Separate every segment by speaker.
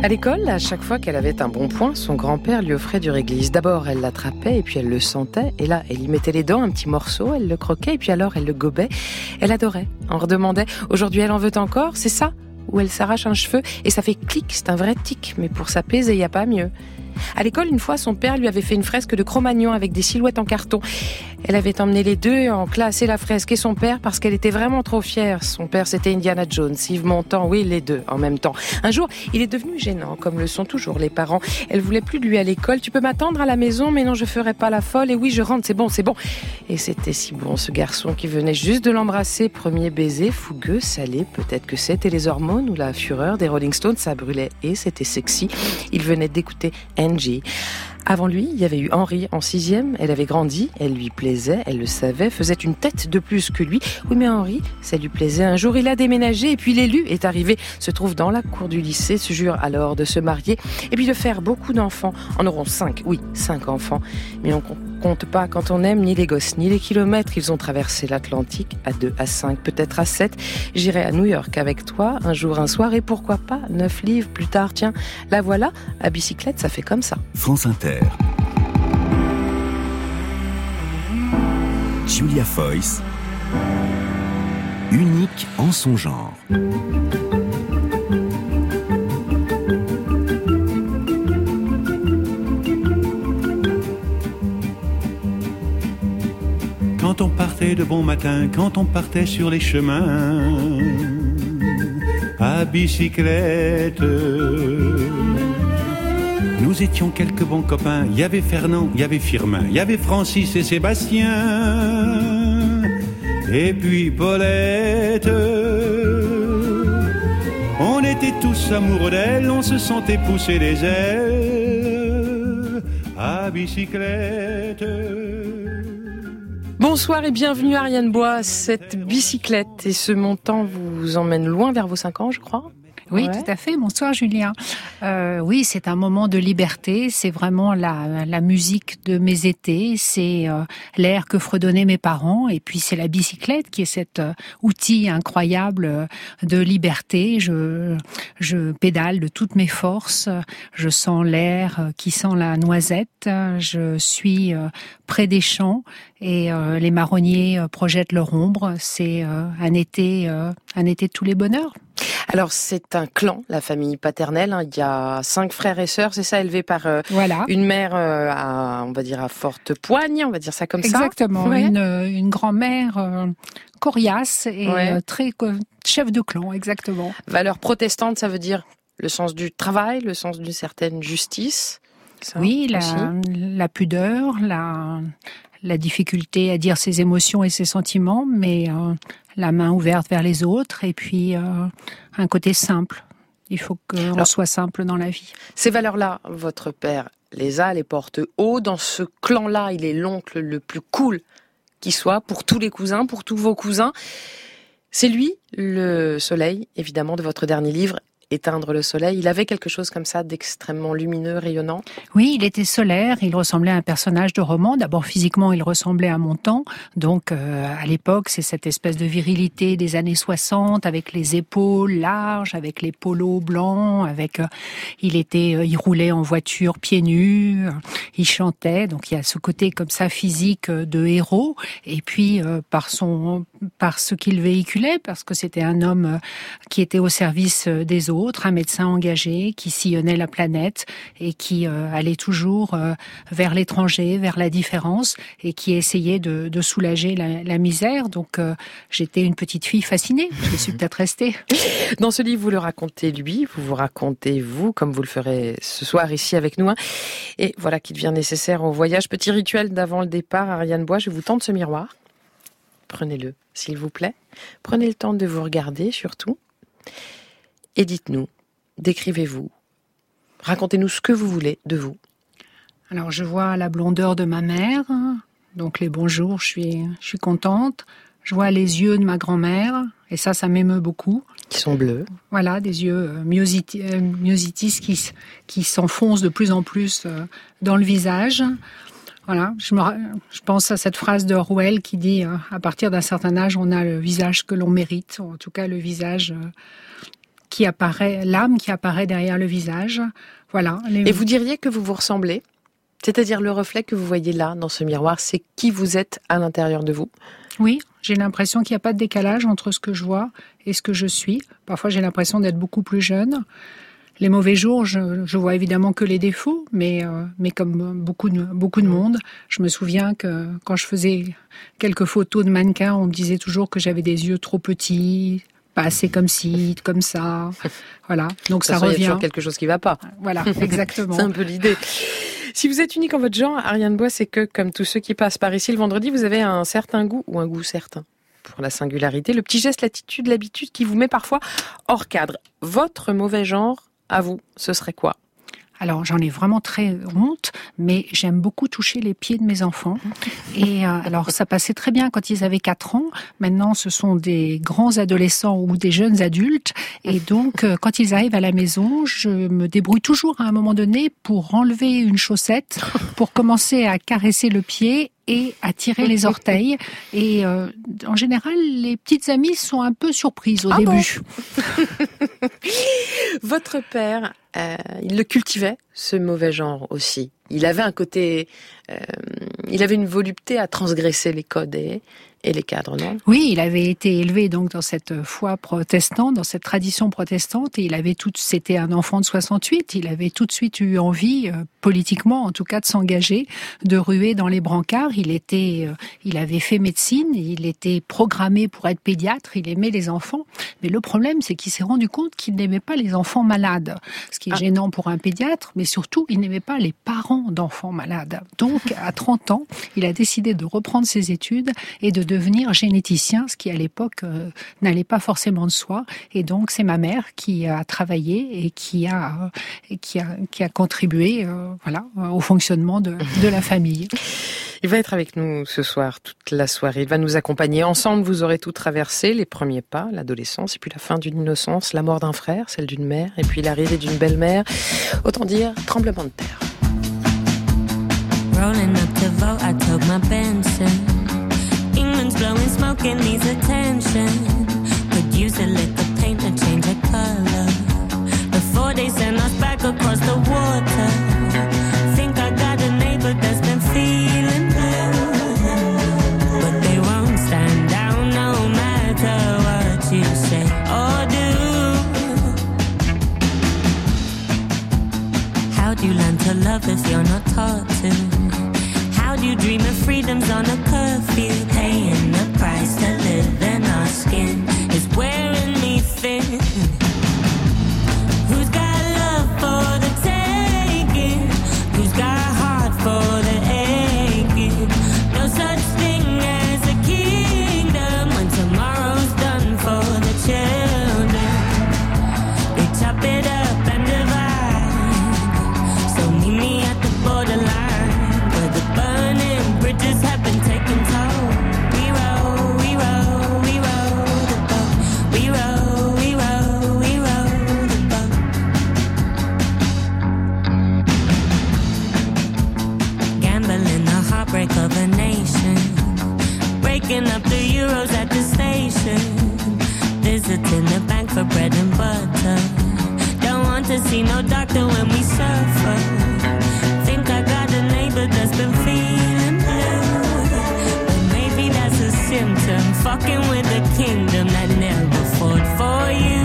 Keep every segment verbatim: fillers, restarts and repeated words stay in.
Speaker 1: À l'école, à chaque fois qu'elle avait un bon point, son grand-père lui offrait du réglisse. D'abord, elle l'attrapait et puis elle le sentait. Et là, elle y mettait les dents, un petit morceau, elle le croquait et puis alors elle le gobait. Elle adorait. On redemandait, aujourd'hui elle en veut encore, c'est ça ? Ou elle s'arrache un cheveu et ça fait clic, c'est un vrai tic, mais pour s'apaiser, il n'y a pas mieux. À l'école, une fois, son père lui avait fait une fresque de Cro-Magnon avec des silhouettes en carton. Elle avait emmené les deux en classe, et la fresque et son père, parce qu'elle était vraiment trop fière. Son père, c'était Indiana Jones, Yves Montand, oui, les deux en même temps. Un jour, il est devenu gênant, comme le sont toujours les parents. Elle voulait plus de lui à l'école. Tu peux m'attendre à la maison, mais non, je ferai pas la folle. Et oui, je rentre, c'est bon, c'est bon. Et c'était si bon, ce garçon qui venait juste de l'embrasser. Premier baiser, fougueux, salé. Peut-être que c'était les hormones ou la fureur des Rolling Stones. Ça brûlait et c'était sexy. Il venait d'écouter Angie. Avant lui, il y avait eu Henri en sixième. Elle avait grandi, elle lui plaisait, elle le savait, faisait une tête de plus que lui. Oui, mais Henri, ça lui plaisait. Un jour, il a déménagé et puis l'élu est arrivé, se trouve dans la cour du lycée, se jure alors de se marier et puis de faire beaucoup d'enfants. En auront cinq, oui, cinq enfants. Mais on compte pas quand on aime ni les gosses ni les kilomètres. Ils ont traversé l'Atlantique à deux, à cinq, peut-être à sept. J'irai à New York avec toi un jour, un soir et pourquoi pas neuf livres plus tard. Tiens, la voilà, à bicyclette, ça fait comme ça.
Speaker 2: France Inter. Julia Foyce, unique en son genre.
Speaker 3: Quand on partait de bon matin, quand on partait sur les chemins, à bicyclette, nous étions quelques bons copains. Il y avait Fernand, il y avait Firmin, il y avait Francis et Sébastien, et puis Paulette. On était tous amoureux d'elle, on se sentait pousser les ailes à bicyclette.
Speaker 1: Bonsoir et bienvenue Ariane Bois. Cette bicyclette et ce montant vous emmène loin vers vos cinq ans, je crois.
Speaker 4: Oui,
Speaker 1: ouais.
Speaker 4: Tout à fait. Bonsoir, Julien. Euh, oui, c'est un moment de liberté. C'est vraiment la, la musique de mes étés. C'est euh, l'air que fredonnaient mes parents. Et puis, c'est la bicyclette qui est cet euh, outil incroyable euh, de liberté. Je, je pédale de toutes mes forces. Je sens l'air euh, qui sent la noisette. Je suis euh, près des champs et euh, les marronniers euh, projettent leur ombre. C'est euh, un été, euh, un été de tous les bonheurs.
Speaker 1: Alors c'est un clan, la famille paternelle. Hein. Il y a cinq frères et sœurs, c'est ça, élevés par euh,
Speaker 4: voilà.
Speaker 1: une mère euh, à, on va dire à forte poigne, on va dire ça comme
Speaker 4: Exactement,
Speaker 1: ça.
Speaker 4: Exactement, ouais. une, une grand-mère euh, coriace et
Speaker 1: ouais.
Speaker 4: euh, très euh, chef de clan, exactement.
Speaker 1: Valeurs protestantes, ça veut dire le sens du travail, le sens d'une certaine justice. Ça,
Speaker 4: oui, la,
Speaker 1: aussi.
Speaker 4: la pudeur, la, la difficulté à dire ses émotions et ses sentiments, mais euh, la main ouverte vers les autres, et puis euh, un côté simple. Il faut qu'on Alors, soit simple dans la vie.
Speaker 1: Ces valeurs-là, votre père les a, les porte haut. Dans ce clan-là, il est l'oncle le plus cool qui soit, pour tous les cousins, pour tous vos cousins. C'est lui, le soleil, évidemment, de votre dernier livre, Éteindre le soleil. Il avait quelque chose comme ça d'extrêmement lumineux, rayonnant.
Speaker 4: Oui, il était solaire, il ressemblait à un personnage de roman. D'abord, physiquement, il ressemblait à Montand. Donc, euh, à l'époque, c'est cette espèce de virilité des années soixante, avec les épaules larges, avec les polos blancs, avec... Euh, il était, euh, il roulait en voiture pieds nus, euh, il chantait. Donc, il y a ce côté comme ça physique euh, de héros. Et puis, euh, par son, par ce qu'il véhiculait, parce que c'était un homme euh, qui était au service euh, des autres, un médecin engagé qui sillonnait la planète et qui euh, allait toujours euh, vers l'étranger, vers la différence et qui essayait de, de soulager la, la misère. Donc euh, j'étais une petite fille fascinée, je suis peut-être restée.
Speaker 1: Dans ce livre, vous le racontez lui, vous vous racontez vous, comme vous le ferez ce soir ici avec nous. Et voilà qui devient nécessaire au voyage. Petit rituel d'avant le départ, Ariane Bois, je vous tente ce miroir. Prenez-le, s'il vous plaît. Prenez le temps de vous regarder surtout. Et dites-nous, décrivez-vous, racontez-nous ce que vous voulez de vous.
Speaker 4: Alors je vois la blondeur de ma mère, donc les bons jours, je suis, je suis contente. Je vois les yeux de ma grand-mère, et ça, ça m'émeut beaucoup.
Speaker 1: Qui sont bleus.
Speaker 4: Voilà, des yeux myositis, myositis qui, qui s'enfoncent de plus en plus dans le visage. Voilà, je, me, je pense à cette phrase de Orwell qui dit « À partir d'un certain âge, on a le visage que l'on mérite », en tout cas le visage... qui apparaît, l'âme qui apparaît derrière le visage. Voilà. Les...
Speaker 1: Et vous diriez que vous vous ressemblez ? C'est-à-dire le reflet que vous voyez là, dans ce miroir, c'est qui vous êtes à l'intérieur de vous ?
Speaker 4: Oui, j'ai l'impression qu'il n'y a pas de décalage entre ce que je vois et ce que je suis. Parfois, j'ai l'impression d'être beaucoup plus jeune. Les mauvais jours, je, je vois évidemment que les défauts, mais, euh, mais comme beaucoup de, beaucoup de monde, je me souviens que quand je faisais quelques photos de mannequins, on me disait toujours que j'avais des yeux trop petits, pas assez comme ci, comme ça. Voilà, donc ça, ça revient. Il y a
Speaker 1: toujours quelque chose qui ne va pas.
Speaker 4: Voilà, exactement.
Speaker 1: C'est un peu l'idée. Si vous êtes unique en votre genre, Ariane Bois, c'est que, comme tous ceux qui passent par ici le vendredi, vous avez un certain goût, ou un goût certain, pour la singularité, le petit geste, l'attitude, l'habitude qui vous met parfois hors cadre. Votre mauvais genre, à vous, ce serait quoi ?
Speaker 4: Alors, j'en ai vraiment très honte, mais j'aime beaucoup toucher les pieds de mes enfants. Et euh, alors, ça passait très bien quand ils avaient quatre ans. Maintenant, ce sont des grands adolescents ou des jeunes adultes. Et donc, euh, quand ils arrivent à la maison, je me débrouille toujours à un moment donné pour enlever une chaussette, pour commencer à caresser le pied et à tirer les orteils. Et euh, en général, les petites amies sont un peu surprises au ah début.
Speaker 1: Bon. Votre père, euh, il le cultivait, ce mauvais genre aussi. Il avait un côté... Euh, il avait une volupté à transgresser les codes et, et les cadres, non ?
Speaker 4: Oui, il avait été élevé donc dans cette foi protestante, dans cette tradition protestante, et il avait tout. C'était un enfant de soixante-huit. Il avait tout de suite eu envie, euh, politiquement en tout cas, de s'engager, de ruer dans les brancards. Il était, euh, il avait fait médecine, il était programmé pour être pédiatre. Il aimait les enfants, mais le problème, c'est qu'il s'est rendu compte qu'il n'aimait pas les enfants malades, ce qui est ah. gênant pour un pédiatre, mais surtout, il n'aimait pas les parents d'enfants malades. Donc, à trente ans, il a décidé de reprendre ses études et de devenir généticien, ce qui à l'époque euh, n'allait pas forcément de soi. Et donc c'est ma mère qui a travaillé et qui a et qui a qui a contribué, euh, voilà, au fonctionnement de de la famille.
Speaker 1: Il va être avec nous ce soir toute la soirée. Il va nous accompagner. Ensemble, vous aurez tout traversé, les premiers pas, l'adolescence, et puis la fin d'une innocence, la mort d'un frère, celle d'une mère, et puis l'arrivée d'une belle-mère. Autant dire tremblement de terre.
Speaker 5: Rolling up to vote, I took my Benson. England's blowing smoke and needs attention. Could use a lick of paint to change the color before they send us back across the water. Think I got a neighbor that's been feeling blue, but they won't stand down no matter what you say or do. How do you learn to love if you're not taught to? How do you dream of freedoms on a curfew? Paying the price to live in our skin is wearing me thin. Who's got love for the taking? Who's got heart for the aching? No such thing as a kingdom when tomorrow's done for the children. They chop it up and divide. So meet me at the borderline where the burning bridges have been taken toll. We roll, we roll, we roll the boat. We roll, we roll, we roll the boat. Gambling the heartbreak of a nation. Breaking up the euros at the station. Visiting the bank for bread and butter. Don't want to see no doctor when we suffer. Think I got a neighbor that's been feeling blue, but maybe that's a symptom. Fucking with the kingdom that never fought for you.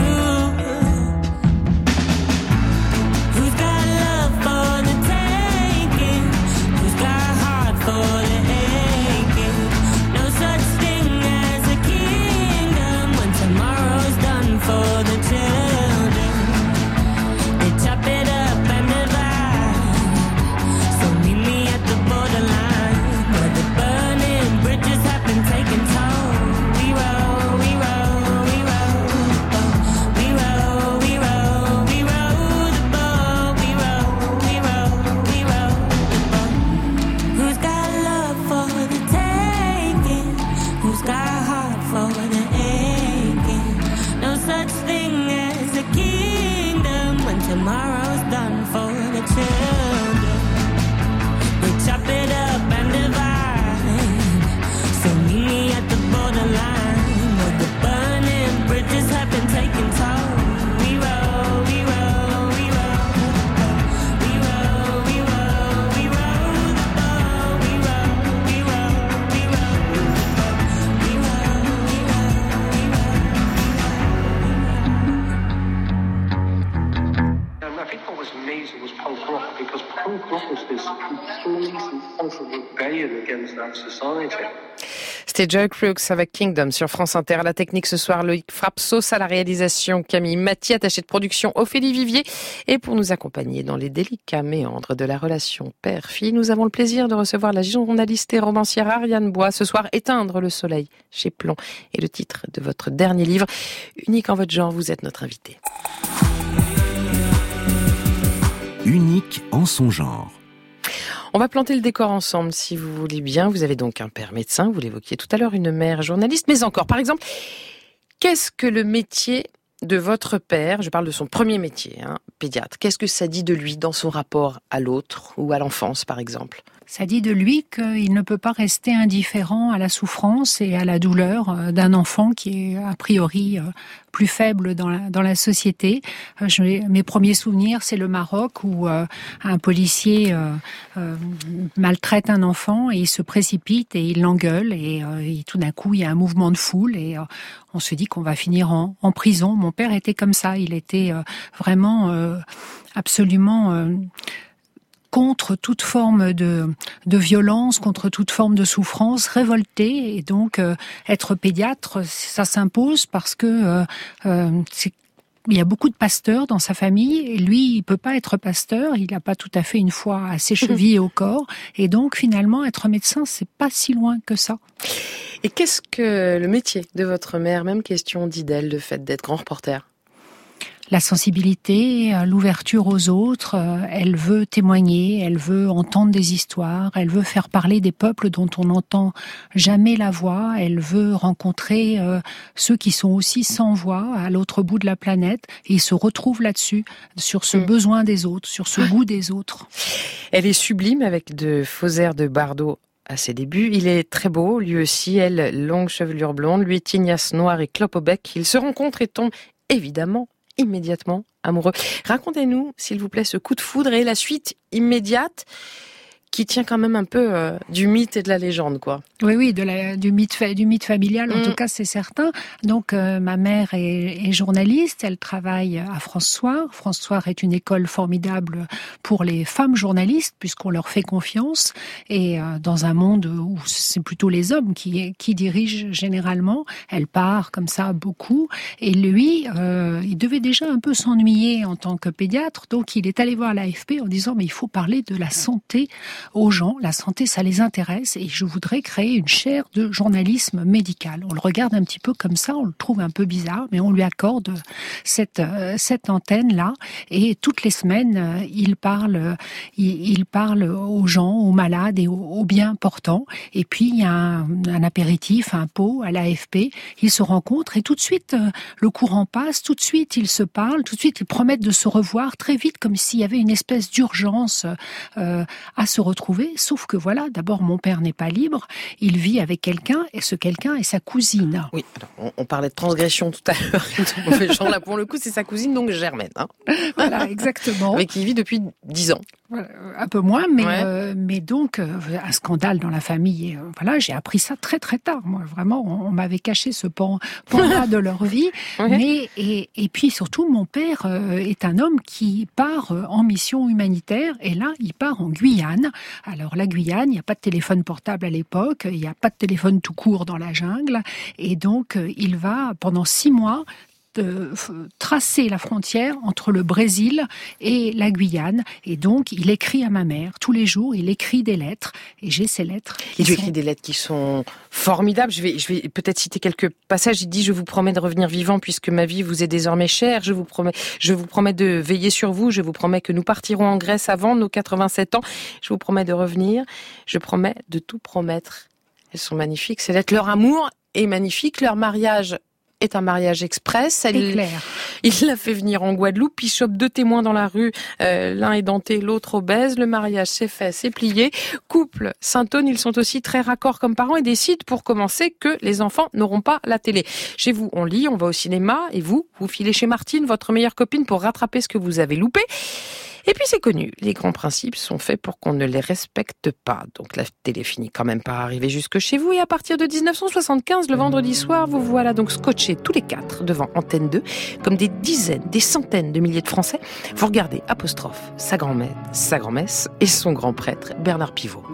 Speaker 5: Who's got love for the taking? Who's got heart for the aching? No such thing as a kingdom when tomorrow's done for the children. They chop it up and divide. So meet me at the borderline where the burning bridges have been taken toll. We roll, we roll, we roll the boat. We roll, we roll, we roll the boat. We roll, we roll, we roll the boat. Who's got love for the taking? Who's got heart for the aching? No such thing as a kingdom when tomorrow's done for the children. We chop it up and divide. So meet me at the borderline where the burning bridges have been taken toll. We roll.
Speaker 6: eighties, it was punk rock, because punk rock was this complete and utter rebellion against that society.
Speaker 1: C'était Joy Crooks avec Kingdom sur France Inter. À la technique ce soir, Loïc Frapsos, à la réalisation Camille Mathieu, attachée de production Ophélie Vivier. Et pour nous accompagner dans les délicats méandres de la relation père-fille, nous avons le plaisir de recevoir la journaliste et romancière Ariane Bois. Ce soir, Éteindre le soleil chez Plomb est le titre de votre dernier livre. Unique en votre genre, vous êtes notre invité.
Speaker 2: Unique en son genre.
Speaker 1: On va planter le décor ensemble, si vous voulez bien. Vous avez donc un père médecin, vous l'évoquiez tout à l'heure, une mère journaliste, mais encore, par exemple, qu'est-ce que le métier de votre père, je parle de son premier métier, hein, pédiatre, qu'est-ce que ça dit de lui dans son rapport à l'autre ou à l'enfance, par exemple ?
Speaker 4: Ça dit de lui qu'il ne peut pas rester indifférent à la souffrance et à la douleur d'un enfant qui est a priori plus faible dans la, dans la société. Je, mes premiers souvenirs, c'est le Maroc où euh, un policier euh, euh, maltraite un enfant et il se précipite et il l'engueule et, euh, et tout d'un coup il y a un mouvement de foule et euh, on se dit qu'on va finir en, en prison. Mon père était comme ça, il était euh, vraiment euh, absolument... Euh, contre toute forme de, de violence, contre toute forme de souffrance, révolté. Et donc, euh, être pédiatre, ça s'impose parce que euh, euh, c'est il y a beaucoup de pasteurs dans sa famille, et lui, il peut pas être pasteur, il n'a pas tout à fait une foi à ses chevilles et au corps, et donc finalement, être médecin, c'est pas si loin que ça.
Speaker 1: Et qu'est-ce que le métier de votre mère, même question dit d'elle, le fait d'être grand reporter ?
Speaker 4: La sensibilité, l'ouverture aux autres, elle veut témoigner, elle veut entendre des histoires, elle veut faire parler des peuples dont on n'entend jamais la voix, elle veut rencontrer euh, ceux qui sont aussi sans voix à l'autre bout de la planète, et ils se retrouvent là-dessus, sur ce mmh. besoin des autres, sur ce goût des autres.
Speaker 1: Elle est sublime avec de faux airs de Bardot à ses débuts. Il est très beau, lui aussi, elle, longue chevelure blonde, lui tignasse noire et clope au bec. Ils se rencontrent et tombent évidemment immédiatement amoureux. Racontez-nous, s'il vous plaît, ce coup de foudre et la suite immédiate qui tient quand même un peu euh, du mythe et de la légende, quoi.
Speaker 4: Oui, oui, de la, du mythe, du mythe familial, en mmh. tout cas, c'est certain. Donc, euh, ma mère est, est journaliste, elle travaille à France Soir. France Soir est une école formidable pour les femmes journalistes, puisqu'on leur fait confiance. Et euh, dans un monde où c'est plutôt les hommes qui, qui dirigent généralement, elle part comme ça beaucoup. Et lui, euh, il devait déjà un peu s'ennuyer en tant que pédiatre, donc il est allé voir l'A F P en disant « mais il faut parler de la santé ». Aux gens, la santé, ça les intéresse et je voudrais créer une chaire de journalisme médical. On le regarde un petit peu comme ça, on le trouve un peu bizarre, mais on lui accorde cette euh, cette antenne-là et toutes les semaines, euh, il parle il, il parle aux gens, aux malades et aux, aux bien portants. Et puis il y a un, un apéritif, un pot à l'A F P. Ils se rencontrent et tout de suite euh, le courant passe. Tout de suite ils se parlent. Tout de suite ils promettent de se revoir très vite, comme s'il y avait une espèce d'urgence euh, à se retrouver, sauf que voilà, d'abord mon père n'est pas libre, il vit avec quelqu'un et ce quelqu'un est sa cousine.
Speaker 1: Oui, alors on, on parlait de transgression tout à l'heure, de mauvais genre, là pour le coup c'est sa cousine, donc Germaine. Hein.
Speaker 4: Voilà, exactement.
Speaker 1: Avec qui il vit depuis dix ans.
Speaker 4: Voilà, un peu moins, mais
Speaker 1: ouais.
Speaker 4: euh, mais donc euh, un scandale dans la famille. Et, euh, voilà, j'ai appris ça très très tard. Moi, vraiment, on, on m'avait caché ce pan, pan-là de leur vie. Ouais. Mais et et puis surtout, mon père euh, est un homme qui part euh, en mission humanitaire. Et là, il part en Guyane. Alors la Guyane, il n'y a pas de téléphone portable à l'époque, il n'y a pas de téléphone tout court dans la jungle. Et donc, euh, il va pendant six mois. De tracer la frontière entre le Brésil et la Guyane. Et donc, il écrit à ma mère. Tous les jours, il écrit des lettres. Et j'ai ces lettres.
Speaker 1: Il lui sont... écrit des lettres qui sont formidables. Je vais, je vais peut-être citer quelques passages. Il dit « Je vous promets de revenir vivant puisque ma vie vous est désormais chère. Je vous promets, je vous promets de veiller sur vous. Je vous promets que nous partirons en Grèce avant nos quatre-vingt-sept ans. Je vous promets de revenir. Je promets de tout promettre. » Elles sont magnifiques. Ces lettres, leur amour est magnifique. Leur mariage est un mariage express. Elle,
Speaker 4: Éclair.
Speaker 1: Il l'a fait venir en Guadeloupe, il chope deux témoins dans la rue, euh, l'un est denté, l'autre obèse, le mariage s'est fait, c'est plié. Couple Saint-Aune, ils sont aussi très raccords comme parents et décident pour commencer que les enfants n'auront pas la télé. Chez vous, on lit, on va au cinéma, et vous, vous filez chez Martine, votre meilleure copine, pour rattraper ce que vous avez loupé. Et puis c'est connu, les grands principes sont faits pour qu'on ne les respecte pas. Donc la télé finit quand même par arriver jusque chez vous et à partir de dix-neuf cent soixante-quinze, le vendredi soir, vous voilà donc scotchés tous les quatre devant Antenne deux, comme des dizaines, des centaines de milliers de Français. Vous regardez apostrophe sa grand-mère, sa grand-messe et son grand prêtre Bernard Pivot.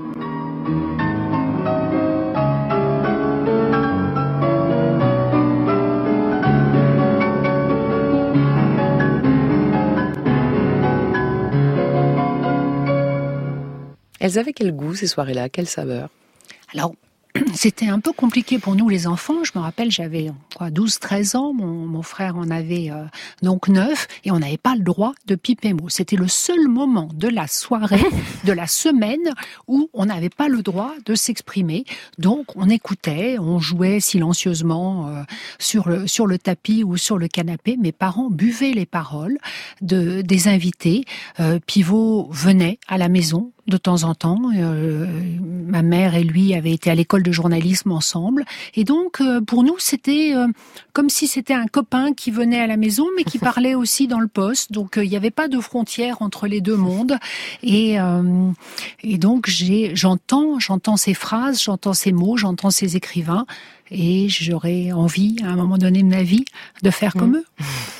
Speaker 1: Elles avaient quel goût ces soirées-là, quelle saveur?
Speaker 4: Alors, c'était un peu compliqué pour nous les enfants. Je me rappelle, j'avais quoi, douze treize ans, mon, mon frère en avait euh, donc neuf, et on n'avait pas le droit de piper mot. C'était le seul moment de la soirée, de la semaine, où on n'avait pas le droit de s'exprimer. Donc on écoutait, on jouait silencieusement euh, sur, le, sur le tapis ou sur le canapé. Mes parents buvaient les paroles de, des invités. Euh, Pivot venait à la maison de temps en temps. Euh, ma mère et lui avaient été à l'école de journalisme ensemble. Et donc, euh, pour nous, c'était euh, comme si c'était un copain qui venait à la maison, mais qui parlait aussi dans le poste. Donc, il euh, n'y avait pas de frontière entre les deux mondes. Et, euh, et donc, j'ai, j'entends, j'entends ces phrases, j'entends ces mots, j'entends ces écrivains. Et j'aurais envie, à un moment donné de ma vie, de faire comme eux.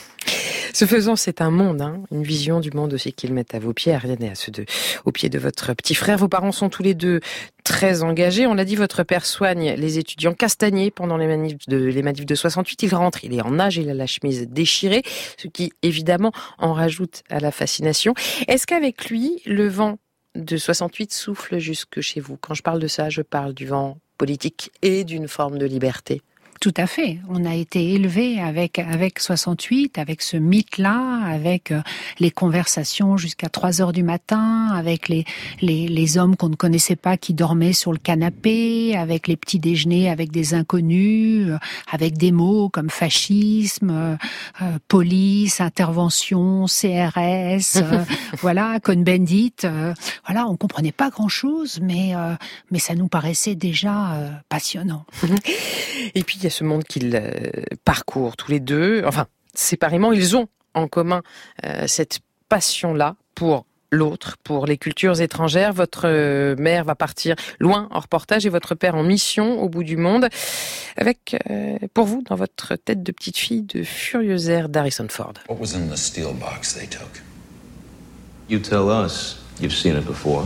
Speaker 1: Ce faisant, c'est un monde, hein, une vision du monde aussi qu'ils mettent à vos pieds, Ariane, et à ceux de, aux pieds de votre petit frère. Vos parents sont tous les deux très engagés. On l'a dit, votre père soigne les étudiants castagnés pendant les manifs de, les manifs de soixante-huit. Il rentre, il est en nage, il a la chemise déchirée, ce qui, évidemment, en rajoute à la fascination. Est-ce qu'avec lui, le vent de soixante-huit souffle jusque chez vous? Quand je parle de ça, je parle du vent politique et d'une forme de liberté.
Speaker 4: Tout à fait. On a été élevés avec avec soixante-huit, avec ce mythe-là, avec euh, les conversations jusqu'à trois heures du matin, avec les les les hommes qu'on ne connaissait pas qui dormaient sur le canapé, avec les petits déjeuners avec des inconnus, euh, avec des mots comme fascisme, euh, euh, police, intervention, C R S, euh, voilà, Cohn-Bendit. Euh, voilà, on comprenait pas grand-chose, mais euh, mais ça nous paraissait déjà euh, passionnant.
Speaker 1: Et puis il y a ce monde qu'ils euh, parcourent tous les deux, enfin séparément, ils ont en commun euh, cette passion-là pour l'autre, pour les cultures étrangères. Votre euh, mère va partir loin en reportage et votre père en mission au bout du monde, avec euh, pour vous dans votre tête de petite fille de furieux airs d'Harrison Ford.
Speaker 7: What was in the steel box they took?
Speaker 8: You tell us. You've seen it before.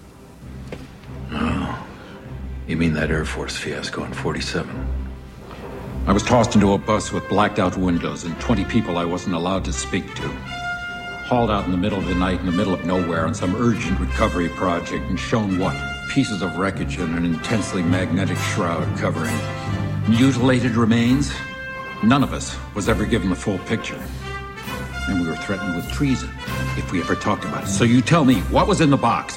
Speaker 7: No. You mean that Air Force fiasco in forty-seven? I was tossed into a bus with blacked out windows and twenty people I wasn't allowed to speak to. Hauled out in the middle of the night in the middle of nowhere on some urgent recovery project and shown what? Pieces of wreckage and an intensely magnetic shroud covering mutilated remains. None of us was ever given the full picture. And we were threatened with treason if we ever talked about it. So you tell me, what was in the box?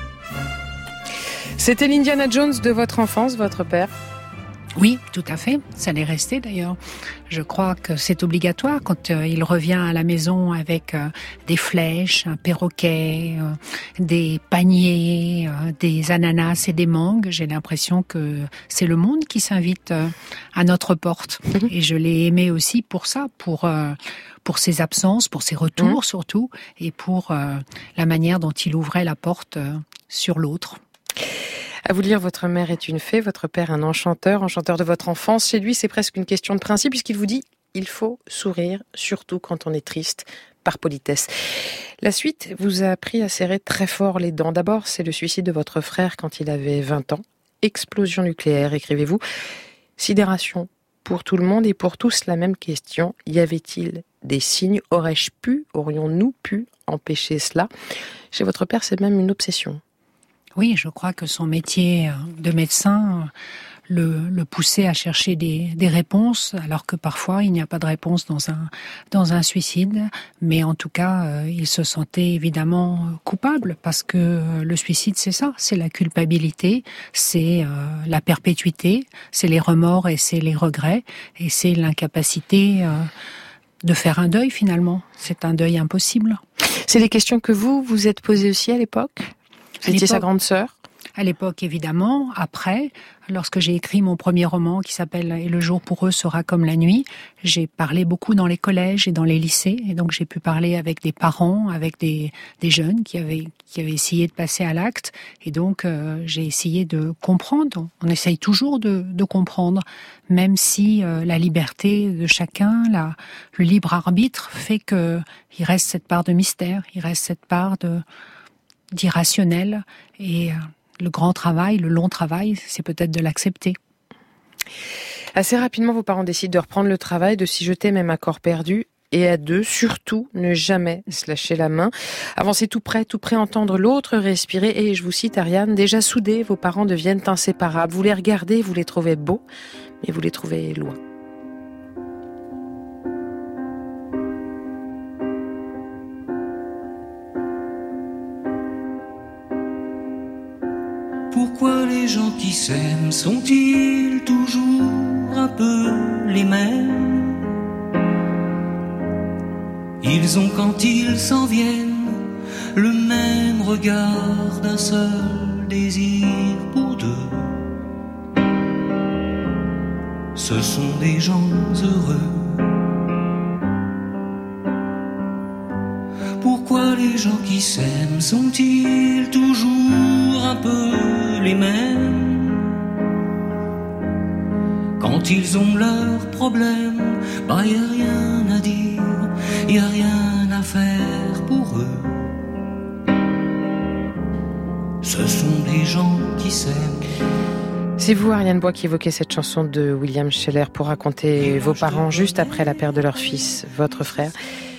Speaker 1: C'était l'Indiana Jones de votre enfance, votre père?
Speaker 4: Oui, tout à fait. Ça l'est resté d'ailleurs. Je crois que c'est obligatoire quand euh, il revient à la maison avec euh, des flèches, un perroquet, euh, des paniers, euh, des ananas et des mangues. J'ai l'impression que c'est le monde qui s'invite euh, à notre porte. Mmh. Et je l'ai aimé aussi pour ça, pour euh, pour ses absences, pour ses retours mmh. surtout, et pour euh, la manière dont il ouvrait la porte euh, sur l'autre.
Speaker 1: À vous lire, votre mère est une fée, votre père un enchanteur, enchanteur de votre enfance. Chez lui, c'est presque une question de principe puisqu'il vous dit « il faut sourire, surtout quand on est triste ». Par politesse. La suite vous a appris à serrer très fort les dents. D'abord, c'est le suicide de votre frère quand il avait vingt ans. Explosion nucléaire, écrivez-vous. Sidération pour tout le monde et pour tous la même question. Y avait-il des signes? Aurais-je pu, aurions-nous pu empêcher cela? Chez votre père, c'est même une obsession.
Speaker 4: Oui, je crois que son métier de médecin le, le poussait à chercher des, des réponses, alors que parfois il n'y a pas de réponse dans un, dans un suicide. Mais en tout cas, euh, il se sentait évidemment coupable, parce que le suicide, c'est ça, c'est la culpabilité, c'est euh, la perpétuité, c'est les remords et c'est les regrets, et c'est l'incapacité euh, de faire un deuil finalement. C'est un deuil impossible.
Speaker 1: C'est des questions que vous, vous êtes posées aussi à l'époque? Vous étiez sa grande sœur?
Speaker 4: À l'époque, évidemment. Après, lorsque j'ai écrit mon premier roman qui s'appelle « Et le jour pour eux sera comme la nuit », j'ai parlé beaucoup dans les collèges et dans les lycées. Et donc, j'ai pu parler avec des parents, avec des, des jeunes qui avaient, qui avaient essayé de passer à l'acte. Et donc, euh, j'ai essayé de comprendre. On essaye toujours de, de comprendre, même si euh, la liberté de chacun, la, le libre arbitre fait que il reste cette part de mystère, il reste cette part de, d'irrationnel. Et... Euh, le grand travail, le long travail, c'est peut-être de l'accepter.
Speaker 1: Assez rapidement, vos parents décident de reprendre le travail, de s'y jeter même à corps perdu. Et à deux, surtout, ne jamais se lâcher la main. Avancez tout près, tout près, entendre l'autre respirer. Et je vous cite, Ariane, déjà soudés, vos parents deviennent inséparables. Vous les regardez, vous les trouvez beaux, mais vous les trouvez loin.
Speaker 9: Pourquoi les gens qui s'aiment sont-ils toujours un peu les mêmes? Ils ont quand ils s'en viennent le même regard d'un seul désir pour deux. Ce sont des gens heureux. Pourquoi les gens qui s'aiment sont-ils toujours un peu les mêmes? Quand ils ont leurs problèmes, bah y a rien à dire, y a rien à faire pour eux. Ce sont des gens qui s'aiment.
Speaker 1: C'est vous, Ariane Bois, qui évoquez cette chanson de William Scheller pour raconter vos parents juste après la perte de leur fils, votre frère.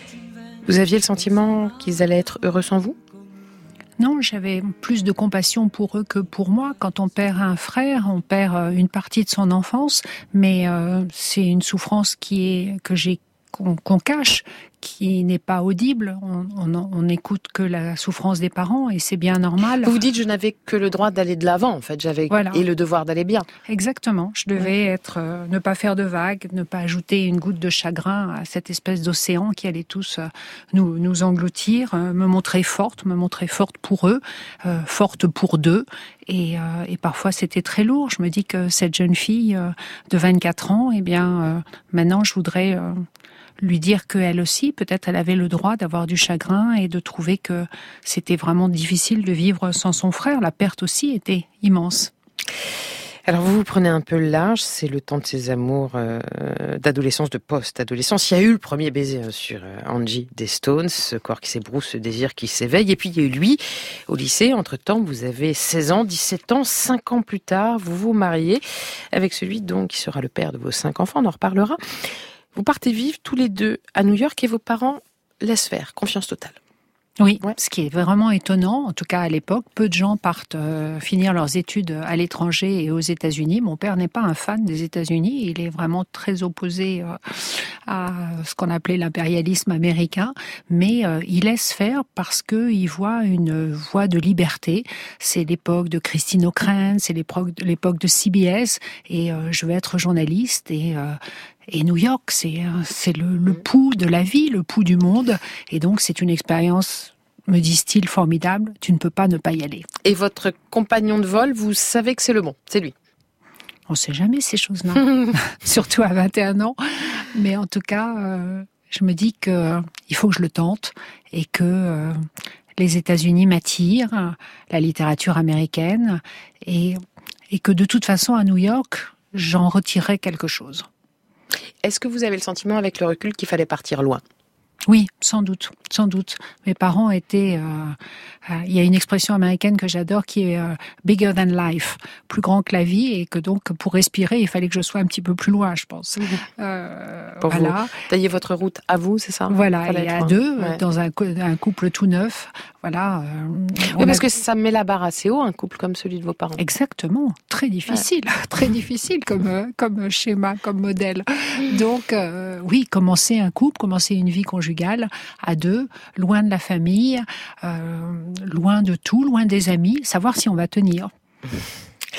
Speaker 1: Vous aviez le sentiment qu'ils allaient être heureux sans vous ?
Speaker 4: Non, j'avais plus de compassion pour eux que pour moi. Quand on perd un frère, on perd une partie de son enfance, mais euh, c'est une souffrance qui est que j'ai qu'on, qu'on cache, qui n'est pas audible. On, on, on écoute que la souffrance des parents et c'est bien normal.
Speaker 1: Vous vous dites, je n'avais que le droit d'aller de l'avant, en fait, j'avais voilà. et le devoir d'aller bien.
Speaker 4: Exactement. Je devais être, euh, ne pas faire de vagues, ne pas ajouter une goutte de chagrin à cette espèce d'océan qui allait tous euh, nous, nous engloutir, euh, me montrer forte, me montrer forte pour eux, euh, forte pour deux. Et, euh, et parfois c'était très lourd. Je me dis que cette jeune fille euh, de vingt-quatre ans, eh bien, euh, maintenant je voudrais euh, lui dire qu'elle aussi, peut-être elle avait le droit d'avoir du chagrin et de trouver que c'était vraiment difficile de vivre sans son frère. La perte aussi était immense.
Speaker 1: Alors vous vous prenez un peu large, c'est le temps de ces amours euh, d'adolescence, de post-adolescence. Il y a eu le premier baiser sur euh, Angie des Stones, ce corps qui s'ébrousse, ce désir qui s'éveille. Et puis il y a eu lui, au lycée. Entre-temps, vous avez seize ans, dix-sept ans, cinq ans plus tard, vous vous mariez avec celui donc qui sera le père de vos cinq enfants, on en reparlera. Vous partez vivre tous les deux à New York et vos parents laissent faire, confiance totale.
Speaker 4: Oui, ouais. Ce qui est vraiment étonnant, en tout cas à l'époque, peu de gens partent euh, finir leurs études à l'étranger et aux États-Unis. Mon père n'est pas un fan des États-Unis, il est vraiment très opposé euh, à ce qu'on appelait l'impérialisme américain, mais euh, il laisse faire parce que il voit une voie de liberté. C'est l'époque de Christine O'Krent, c'est l'époque, l'époque de C B S, et euh, je veux être journaliste et euh, Et New York, c'est, c'est le, le pouls de la vie, le pouls du monde. Et donc, c'est une expérience, me disent-ils, formidable. Tu ne peux pas ne pas y aller.
Speaker 1: Et votre compagnon de vol, vous savez que c'est le bon, c'est lui?
Speaker 4: On ne sait jamais ces choses-là, surtout à vingt et un ans. Mais en tout cas, euh, je me dis qu'il euh, faut que je le tente et que euh, les États-Unis m'attirent, la littérature américaine, et, et que de toute façon, à New York, j'en retirerai quelque chose.
Speaker 1: Est-ce que vous avez le sentiment, avec le recul, qu'il fallait partir loin ?
Speaker 4: Oui, sans doute, sans doute. Mes parents étaient... Euh, euh, il y a une expression américaine que j'adore qui est euh, « bigger than life », plus grand que la vie, et que donc, pour respirer, il fallait que je sois un petit peu plus loin, je pense. Mmh. Euh,
Speaker 1: pour
Speaker 4: voilà.
Speaker 1: vous tailler votre route à vous, c'est ça ?
Speaker 4: Voilà, et à deux, ouais. dans un, un couple tout neuf, voilà. Euh,
Speaker 1: oui, parce a... que ça met la barre assez haut, un couple comme celui de vos parents.
Speaker 4: Exactement, très difficile, ouais. très difficile comme, euh, comme schéma, comme modèle. Donc, euh, oui, commencer un couple, commencer une vie conjugale, à deux, loin de la famille, euh, loin de tout, loin des amis, savoir si on va tenir.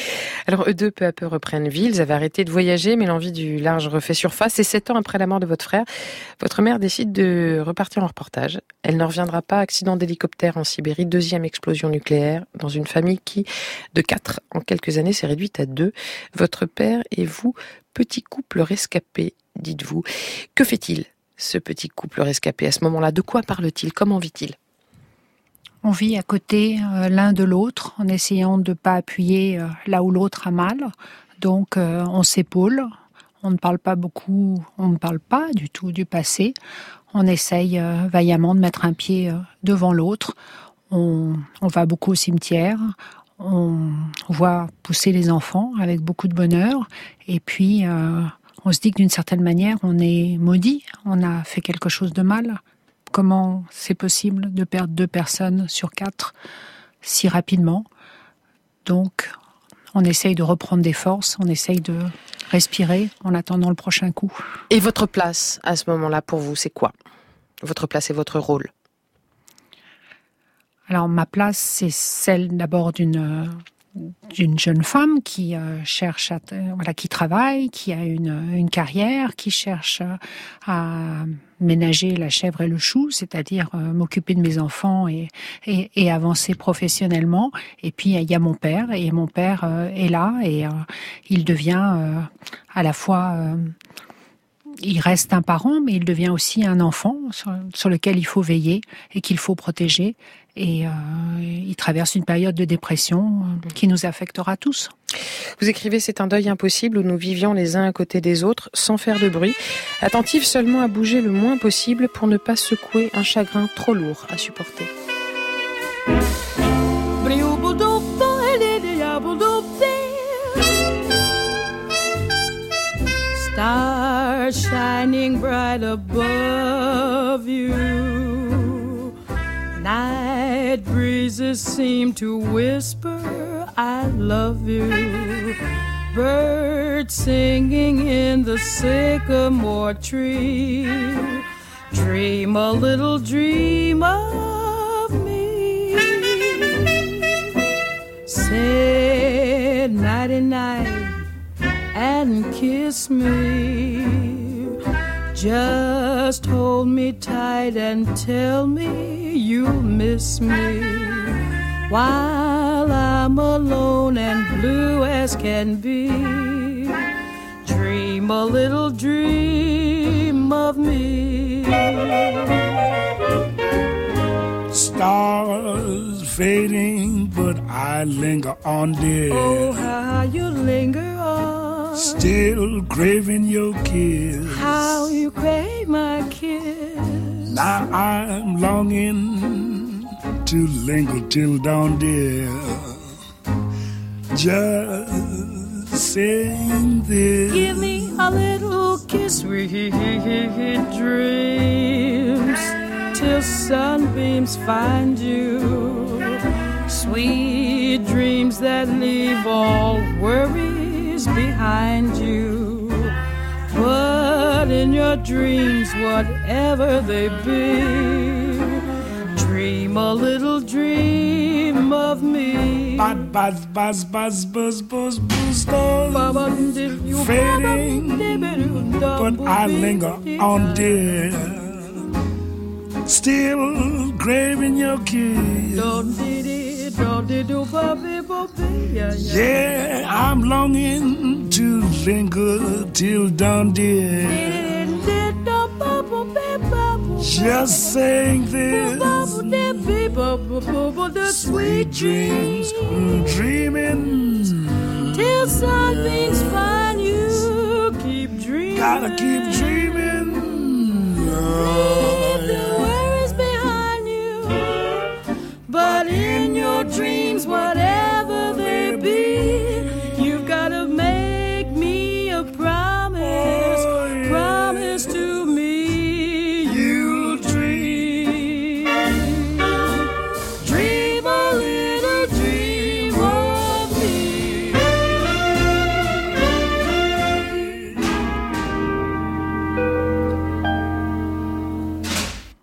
Speaker 1: Alors eux deux, peu à peu, reprennent vie. Ils avaient arrêté de voyager, mais l'envie du large refait surface. Et sept ans après la mort de votre frère, votre mère décide de repartir en reportage. Elle ne reviendra pas. Accident d'hélicoptère en Sibérie, deuxième explosion nucléaire dans une famille qui, de quatre en quelques années, s'est réduite à deux. Votre père et vous, petit couple rescapé, dites-vous. Que fait-il, ce petit couple rescapé à ce moment-là? De quoi parle-t-il? Comment vit-il?
Speaker 4: On vit à côté euh, l'un de l'autre en essayant de ne pas appuyer euh, là où l'autre a mal. Donc euh, on s'épaule, on ne parle pas beaucoup, on ne parle pas du tout du passé. On essaye euh, vaillamment de mettre un pied euh, devant l'autre. On, on va beaucoup au cimetière, on voit pousser les enfants avec beaucoup de bonheur. Et puis euh, on se dit que d'une certaine manière on est maudit, on a fait quelque chose de mal. Comment c'est possible de perdre deux personnes sur quatre si rapidement? Donc, on essaye de reprendre des forces, on essaye de respirer en attendant le prochain coup.
Speaker 1: Et votre place, à ce moment-là, pour vous, c'est quoi? Votre place et votre rôle?
Speaker 4: Alors, ma place, c'est celle d'abord d'une... d'une jeune femme qui euh, cherche à, voilà, qui travaille, qui a une, une carrière, qui cherche à ménager la chèvre et le chou, c'est-à-dire euh, m'occuper de mes enfants et, et, et avancer professionnellement. Et puis il y a mon père, et mon père euh, est là, et euh, il devient euh, à la fois... Euh, il reste un parent, mais il devient aussi un enfant sur, sur lequel il faut veiller et qu'il faut protéger. Et euh, il traverse une période de dépression euh, qui nous affectera tous.
Speaker 1: Vous écrivez « C'est un deuil impossible où nous vivions les uns à côté des autres, sans faire de bruit, attentifs seulement à bouger le moins possible pour ne pas secouer un chagrin trop lourd à supporter. »
Speaker 10: Stars shining bright above you. Night breezes seem to whisper, I love you. Birds singing in the sycamore tree. Dream a little dream of me. Say nighty-night and kiss me. Just hold me tight and tell me you'll miss me while I'm alone and blue as can be. Dream a little dream of me.
Speaker 11: Stars fading, but I linger on, dear.
Speaker 10: Oh, how you linger on.
Speaker 11: Still craving your kiss.
Speaker 10: How you crave my kiss.
Speaker 11: Now I'm longing to linger till dawn, dear. Just saying this.
Speaker 10: Give me a little kiss, sweet dreams, till sunbeams find you. Sweet dreams that leave all worries behind you. But in your dreams, whatever they be, dream a little dream of me.
Speaker 11: Buzz, buzz, buzz, buzz, buzz, buzz, buzz, stars fading, but I linger on, dear. Still craving your kiss. Yeah, I'm longing to linger till dawn, dear. Just saying this. Sweet dreams, dreaming
Speaker 10: till sunbeams find you. Keep dreaming.
Speaker 11: Gotta keep dreaming.
Speaker 10: Leave the worries behind you. But in your dreams, whatever they be, you've gotta make me a promise.
Speaker 11: Oh, yeah.
Speaker 10: Promise to me you'll dream. Dream a little dream of me.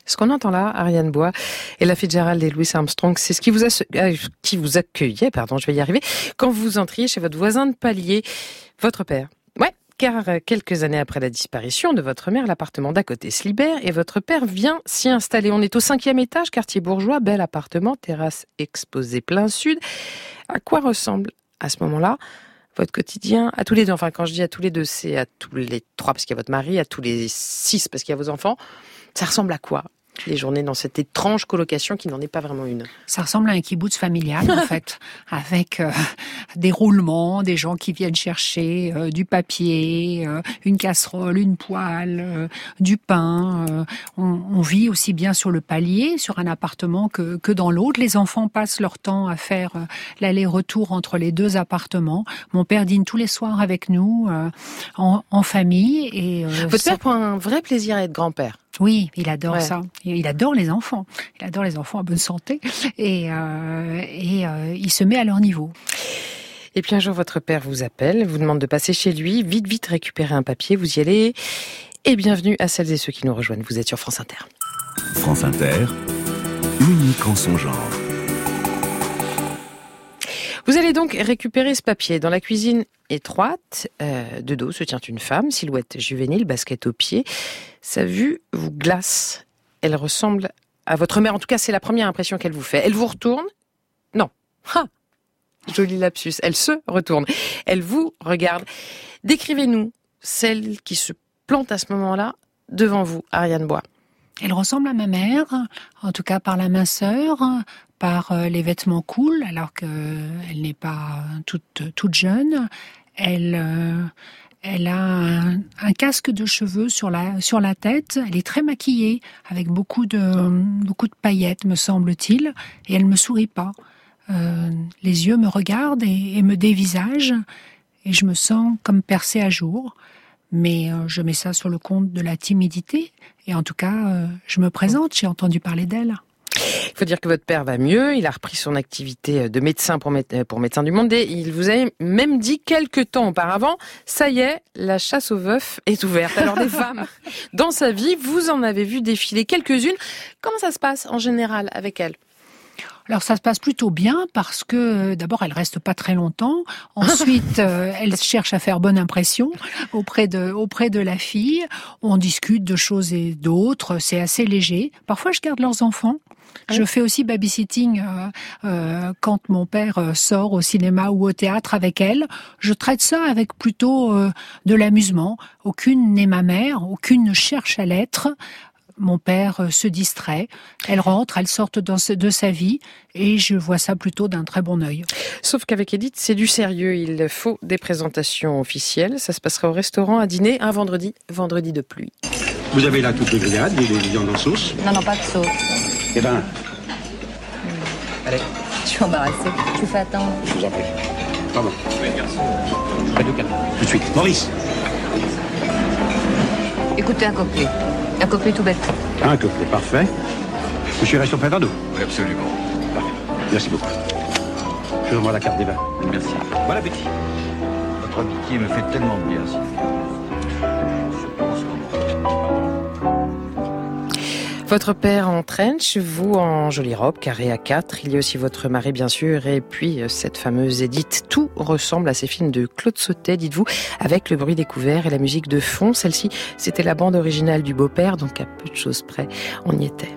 Speaker 1: Ce qu'on entend là, Ariane Bois, Ella Fitzgerald et Louis Armstrong, c'est ce qui vous, a, euh, qui vous accueillait, pardon, je vais y arriver, quand vous entriez chez votre voisin de palier, votre père. Ouais, car quelques années après la disparition de votre mère, l'appartement d'à côté se libère et votre père vient s'y installer. On est au cinquième étage, quartier bourgeois, bel appartement, terrasse exposée plein sud. À quoi ressemble, à ce moment-là, votre quotidien, à tous les deux? Enfin, quand je dis à tous les deux, c'est à tous les trois, parce qu'il y a votre mari, à tous les six, parce qu'il y a vos enfants. Ça ressemble à quoi, les journées dans cette étrange colocation qui n'en est pas vraiment une?
Speaker 4: Ça ressemble à un kibbutz familial, en fait, avec euh, des roulements, des gens qui viennent chercher euh, du papier, euh, une casserole, une poêle, euh, du pain. Euh, on, on vit aussi bien sur le palier, sur un appartement, que, que dans l'autre. Les enfants passent leur temps à faire euh, l'aller-retour entre les deux appartements. Mon père dîne tous les soirs avec nous, euh, en, en famille. Et, euh,
Speaker 1: votre
Speaker 4: ça...
Speaker 1: père prend un vrai plaisir à être grand-père.
Speaker 4: Oui, il adore
Speaker 1: ouais.
Speaker 4: ça. Il adore les enfants. Il adore les enfants en bonne santé. Et, euh, et euh, il se met à leur niveau.
Speaker 1: Et puis un jour, votre père vous appelle, vous demande de passer chez lui, vite, vite récupérer un papier, vous y allez. Et bienvenue à celles et ceux qui nous rejoignent. Vous êtes sur France Inter.
Speaker 2: France Inter, unique en son genre.
Speaker 1: Vous allez donc récupérer ce papier. Dans la cuisine étroite, euh, de dos se tient une femme, silhouette juvénile, basket aux pieds. Sa vue vous glace. Elle ressemble à votre mère. En tout cas, c'est la première impression qu'elle vous fait. Elle vous retourne? Non. Ha! Joli lapsus. Elle se retourne. Elle vous regarde. Décrivez-nous celle qui se plante à ce moment-là devant vous, Ariane Bois.
Speaker 4: Elle ressemble à ma mère, en tout cas par la minceur, par les vêtements cool, alors qu'elle n'est pas toute, toute jeune. Elle, euh, elle a un, un casque de cheveux sur la, sur la tête. Elle est très maquillée, avec beaucoup de, beaucoup de paillettes, me semble-t-il. Et elle ne me sourit pas. Euh, les yeux me regardent et, et me dévisagent. Et je me sens comme percée à jour. Mais euh, je mets ça sur le compte de la timidité. Et en tout cas, euh, je me présente, j'ai entendu parler d'elle.
Speaker 1: Il faut dire que votre père va mieux, il a repris son activité de médecin pour, mé- pour Médecins du Monde et il vous a même dit quelques temps auparavant, ça y est, la chasse aux veufs est ouverte. Alors des femmes, dans sa vie, vous en avez vu défiler quelques-unes. Comment ça se passe en général avec elle ?
Speaker 4: Alors ça se passe plutôt bien parce que d'abord elle reste pas très longtemps. Ensuite euh, elle cherche à faire bonne impression auprès de auprès de la fille. On discute de choses et d'autres. C'est assez léger. Parfois je garde leurs enfants. Je fais aussi babysitting euh, euh, quand mon père sort au cinéma ou au théâtre avec elle. Je traite ça avec plutôt euh, de l'amusement. Aucune n'est ma mère, aucune ne cherche à l'être. Mon père se distrait, elle rentre, elle sort de sa vie et je vois ça plutôt d'un très bon œil.
Speaker 1: Sauf qu'avec Edith, c'est du sérieux, il faut des présentations officielles. Ça se passerait au restaurant à dîner un vendredi, vendredi de pluie.
Speaker 12: Vous avez là toutes les grillades, des viandes en sauce?
Speaker 13: Non, non, pas de sauce.
Speaker 12: Eh ben...
Speaker 13: Mmh. Allez. Je suis embarrassée. Tu fais attendre.
Speaker 12: Je vous en prie. Pardon. Près de calme. Tout de suite. Maurice.
Speaker 13: Écoutez, un cocktail. Un cocktail tout bête.
Speaker 12: Un cocktail, parfait. Monsieur reste auprès d'un dos?
Speaker 7: Oui, absolument.
Speaker 12: Parfait. Merci beaucoup. Je vous envoie la carte des vins.
Speaker 7: Merci.
Speaker 12: Bon appétit.
Speaker 7: Votre amitié me fait tellement de bien,
Speaker 1: Votre père en trench, vous en jolie robe, carré à quatre. Il y a aussi votre mari, bien sûr, et puis cette fameuse Edith. Tout ressemble à ces films de Claude Sautet, dites-vous, avec le bruit des couverts et la musique de fond. Celle-ci, c'était la bande originale du beau-père, donc à peu de choses près, on y était.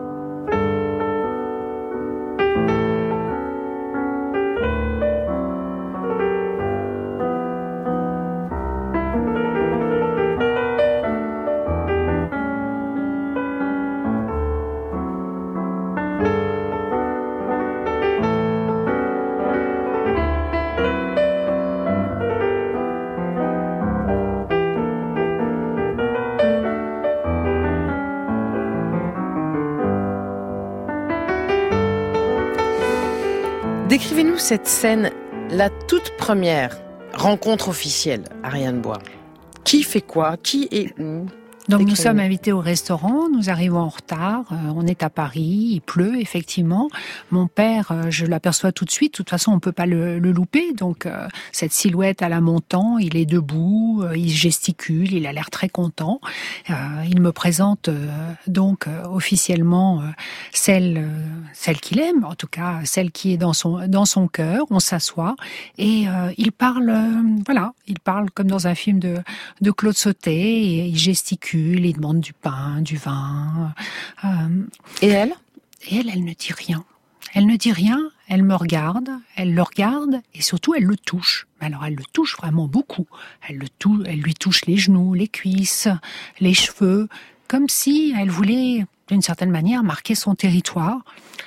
Speaker 1: Décrivez-nous cette scène, la toute première rencontre officielle, Ariane Bois. Qui fait quoi? Qui est où?
Speaker 4: Donc nous sommes invités au restaurant, nous arrivons en retard, euh, on est à Paris, il pleut effectivement. Mon père, euh, je l'aperçois tout de suite, de toute façon on peut pas le, le louper, donc euh, cette silhouette à la montant, il est debout, euh, il gesticule, il a l'air très content. Euh, il me présente euh, donc euh, officiellement euh, celle euh, celle qu'il aime, en tout cas celle qui est dans son dans son cœur. On s'assoit et euh, il parle, euh, voilà, il parle comme dans un film de de Claude Sautet, et il gesticule. Il demande du pain, du vin. Euh,
Speaker 1: et elle
Speaker 4: Et elle, elle ne dit rien. Elle ne dit rien, elle me regarde, elle le regarde, et surtout, elle le touche. Alors, elle le touche vraiment beaucoup. Elle, le tou- elle lui touche les genoux, les cuisses, les cheveux, comme si elle voulait, d'une certaine manière, marquer son territoire.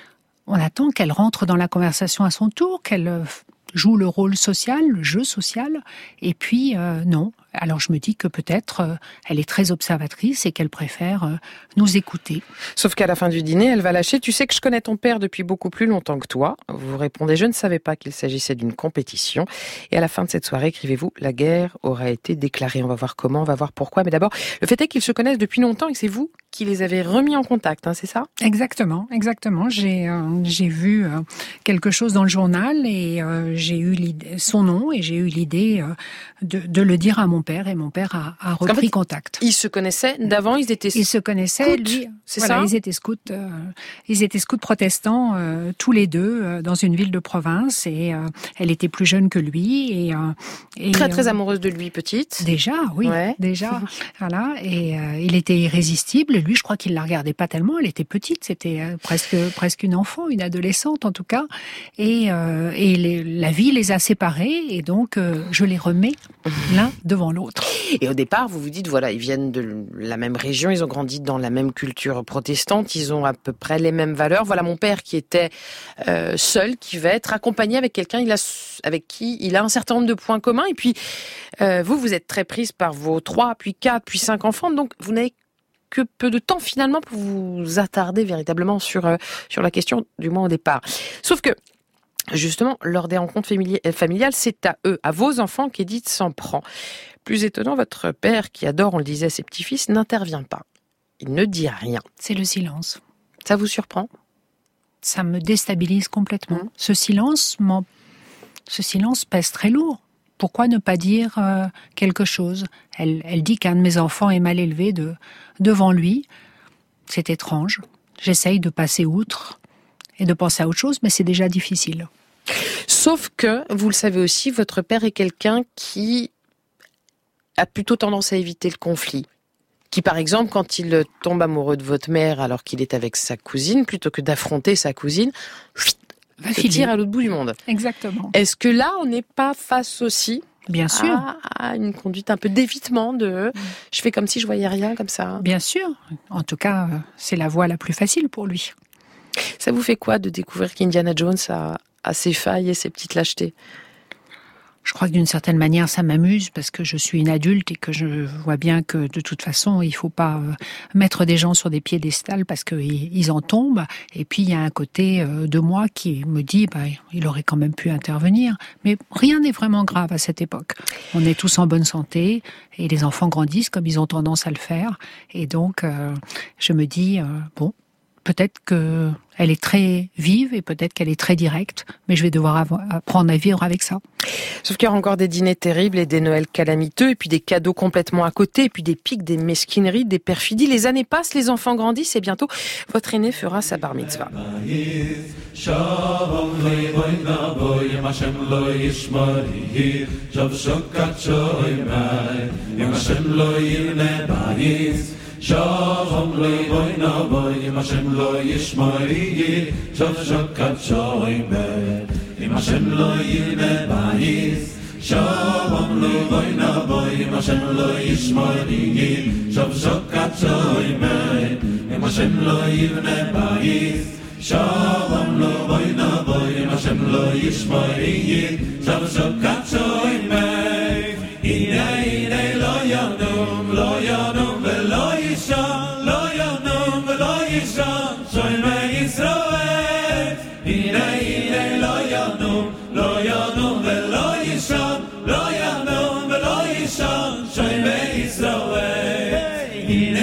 Speaker 4: On attend qu'elle rentre dans la conversation à son tour, qu'elle joue le rôle social, le jeu social, et puis euh, non. Alors je me dis que peut-être euh, elle est très observatrice et qu'elle préfère euh, nous écouter.
Speaker 1: Sauf qu'à la fin du dîner, elle va lâcher « Tu sais que je connais ton père depuis beaucoup plus longtemps que toi ». Vous répondez « Je ne savais pas qu'il s'agissait d'une compétition ». Et à la fin de cette soirée, écrivez-vous « La guerre aura été déclarée ». On va voir comment, on va voir pourquoi. Mais d'abord, le fait est qu'ils se connaissent depuis longtemps et que c'est vous qui les avez remis en contact, hein, c'est ça ?
Speaker 4: Exactement, exactement. J'ai euh, j'ai vu euh, quelque chose dans le journal et euh, j'ai eu l'idée, son nom et j'ai eu l'idée euh, de, de le dire à mon père et mon père a, a repris en fait, contact.
Speaker 1: Ils se connaissaient d'avant, ils étaient
Speaker 4: Ils se connaissaient,
Speaker 1: scouts,
Speaker 4: lui,
Speaker 1: c'est
Speaker 4: voilà,
Speaker 1: ça ?
Speaker 4: Ils étaient scouts, euh, ils étaient scouts protestants euh, tous les deux euh, dans une ville de province et euh, elle était plus jeune que lui et, euh, et
Speaker 1: très très
Speaker 4: euh,
Speaker 1: amoureuse de lui, petite.
Speaker 4: Déjà, oui,
Speaker 1: ouais.
Speaker 4: déjà, voilà. Et euh, il était irrésistible. Lui, je crois qu'il la regardait pas tellement. Elle était petite, c'était euh, presque presque une enfant, une adolescente en tout cas. Et euh, et les, la vie les a séparés et donc euh, je les remets l'un devant l'autre.
Speaker 1: Et au départ, vous vous dites, voilà, ils viennent de la même région, ils ont grandi dans la même culture protestante, ils ont à peu près les mêmes valeurs. Voilà mon père qui était euh, seul, qui va être accompagné avec quelqu'un il a, avec qui il a un certain nombre de points communs. Et puis, euh, vous, vous êtes très prise par vos trois, puis quatre, puis cinq enfants, donc vous n'avez que peu de temps finalement pour vous attarder véritablement sur, euh, sur la question, du moins au départ. Sauf que, justement, lors des rencontres familiales, c'est à eux, à vos enfants qu'Édith s'en prend. Plus étonnant, votre père, qui adore, on le disait, ses petits-fils, n'intervient pas. Il ne dit rien.
Speaker 4: C'est le silence.
Speaker 1: Ça vous surprend ?
Speaker 4: Ça me déstabilise complètement. Mmh. Ce silence, m'en... ce silence pèse très lourd. Pourquoi ne pas dire euh, quelque chose ? Elle, elle dit qu'un de mes enfants est mal élevé de, devant lui. C'est étrange. J'essaye de passer outre et de penser à autre chose, mais c'est déjà difficile.
Speaker 1: Sauf que, vous le savez aussi, votre père est quelqu'un qui a plutôt tendance à éviter le conflit. Qui, par exemple, quand il tombe amoureux de votre mère alors qu'il est avec sa cousine, plutôt que d'affronter sa cousine,
Speaker 4: va
Speaker 1: se tire à l'autre bout du monde.
Speaker 4: Exactement.
Speaker 1: Est-ce que là, on n'est pas face aussi
Speaker 4: Bien sûr.
Speaker 1: À, à une conduite un peu d'évitement de « je fais comme si je voyais rien comme ça ».
Speaker 4: Bien sûr. En tout cas, c'est la voie la plus facile pour lui.
Speaker 1: Ça vous fait quoi de découvrir qu'Indiana Jones a, a ses failles et ses petites lâchetés ?
Speaker 4: Je crois que d'une certaine manière, ça m'amuse parce que je suis une adulte et que je vois bien que de toute façon, il faut pas mettre des gens sur des piédestals parce qu'ils ils en tombent. Et puis, il y a un côté de moi qui me dit, bah, il aurait quand même pu intervenir. Mais rien n'est vraiment grave à cette époque. On est tous en bonne santé et les enfants grandissent comme ils ont tendance à le faire. Et donc, euh, je me dis, euh, bon, peut-être que elle est très vive et peut-être qu'elle est très directe, mais je vais devoir avoir, apprendre à vivre avec ça.
Speaker 1: Sauf qu'il y aura encore des dîners terribles et des Noëls calamiteux, et puis des cadeaux complètement à côté, et puis des piques, des mesquineries, des perfidies. Les années passent, les enfants grandissent, et bientôt, votre aîné fera sa bar mitzvah.
Speaker 14: Shalom loy boy na boy im Hashem loy yishmari shav shakat shoy be im Hashem loy yine bayis Shalom loy boy na boy im Hashem loy yishmari shav shakat shoy be im Hashem loy yine bayis Shalom loy boy na boy im Hashem loy yishmari shav shakat shoy be ine ine lo yadum lo yadum velo yishon lo yadum velo yishon shoy me Yisroel ine ine lo yadum lo yadum velo yishon lo yadum velo yishon shoy me Yisroel ine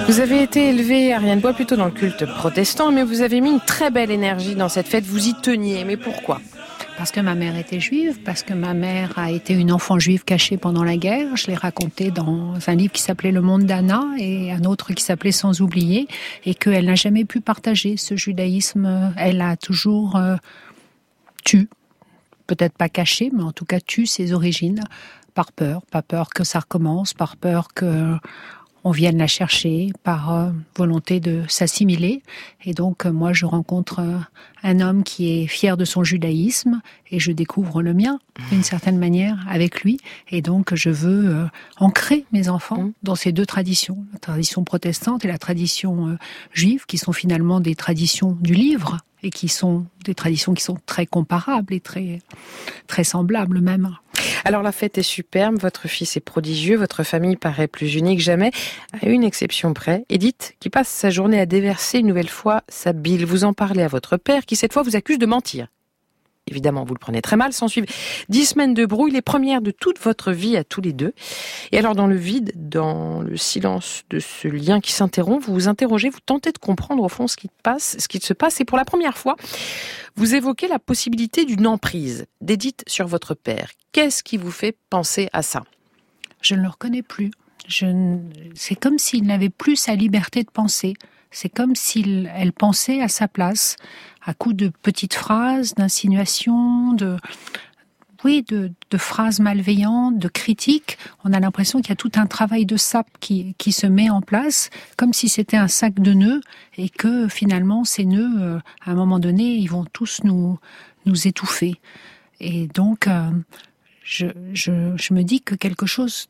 Speaker 1: Vous avez été élevé, Ariane Bois, plutôt dans le culte protestant, mais vous avez mis une très belle énergie dans cette fête. Vous y teniez, mais pourquoi ?
Speaker 4: Parce que ma mère était juive, parce que ma mère a été une enfant juive cachée pendant la guerre. Je l'ai raconté dans un livre qui s'appelait Le Monde d'Anna et un autre qui s'appelait Sans oublier, et qu'elle n'a jamais pu partager ce judaïsme. Elle a toujours euh, tu, peut-être pas caché, mais en tout cas tu ses origines, par peur, par peur que ça recommence, par peur que on vienne la chercher, par euh, volonté de s'assimiler. Et donc, euh, moi, je rencontre euh, un homme qui est fier de son judaïsme et je découvre le mien, d'une certaine manière, avec lui. Et donc, je veux euh, ancrer mes enfants dans ces deux traditions, la tradition protestante et la tradition euh, juive, qui sont finalement des traditions du livre et qui sont des traditions qui sont très comparables et très, très semblables même.
Speaker 1: Alors la fête est superbe, votre fils est prodigieux, votre famille paraît plus unie que jamais, à une exception près, Edith, qui passe sa journée à déverser une nouvelle fois sa bile. Vous en parlez à votre père, qui cette fois vous accuse de mentir. Évidemment, vous le prenez très mal, s'en suivent dix semaines de brouille, les premières de toute votre vie à tous les deux. Et alors dans le vide, dans le silence de ce lien qui s'interrompt, vous vous interrogez, vous tentez de comprendre au fond ce qui passe, ce qui se passe, et pour la première fois, vous évoquez la possibilité d'une emprise d'Edith sur votre père. Qu'est-ce qui vous fait penser à ça ?
Speaker 4: Je ne le reconnais plus. Je ne... C'est comme s'il n'avait plus sa liberté de penser. C'est comme s'il elle pensait à sa place, à coups de petites phrases, d'insinuations, de oui, de, de phrases malveillantes, de critiques. On a l'impression qu'il y a tout un travail de sape qui, qui se met en place, comme si c'était un sac de nœuds, et que finalement ces nœuds, euh, à un moment donné, ils vont tous nous nous étouffer. Et donc, euh, je, je, je me dis que quelque chose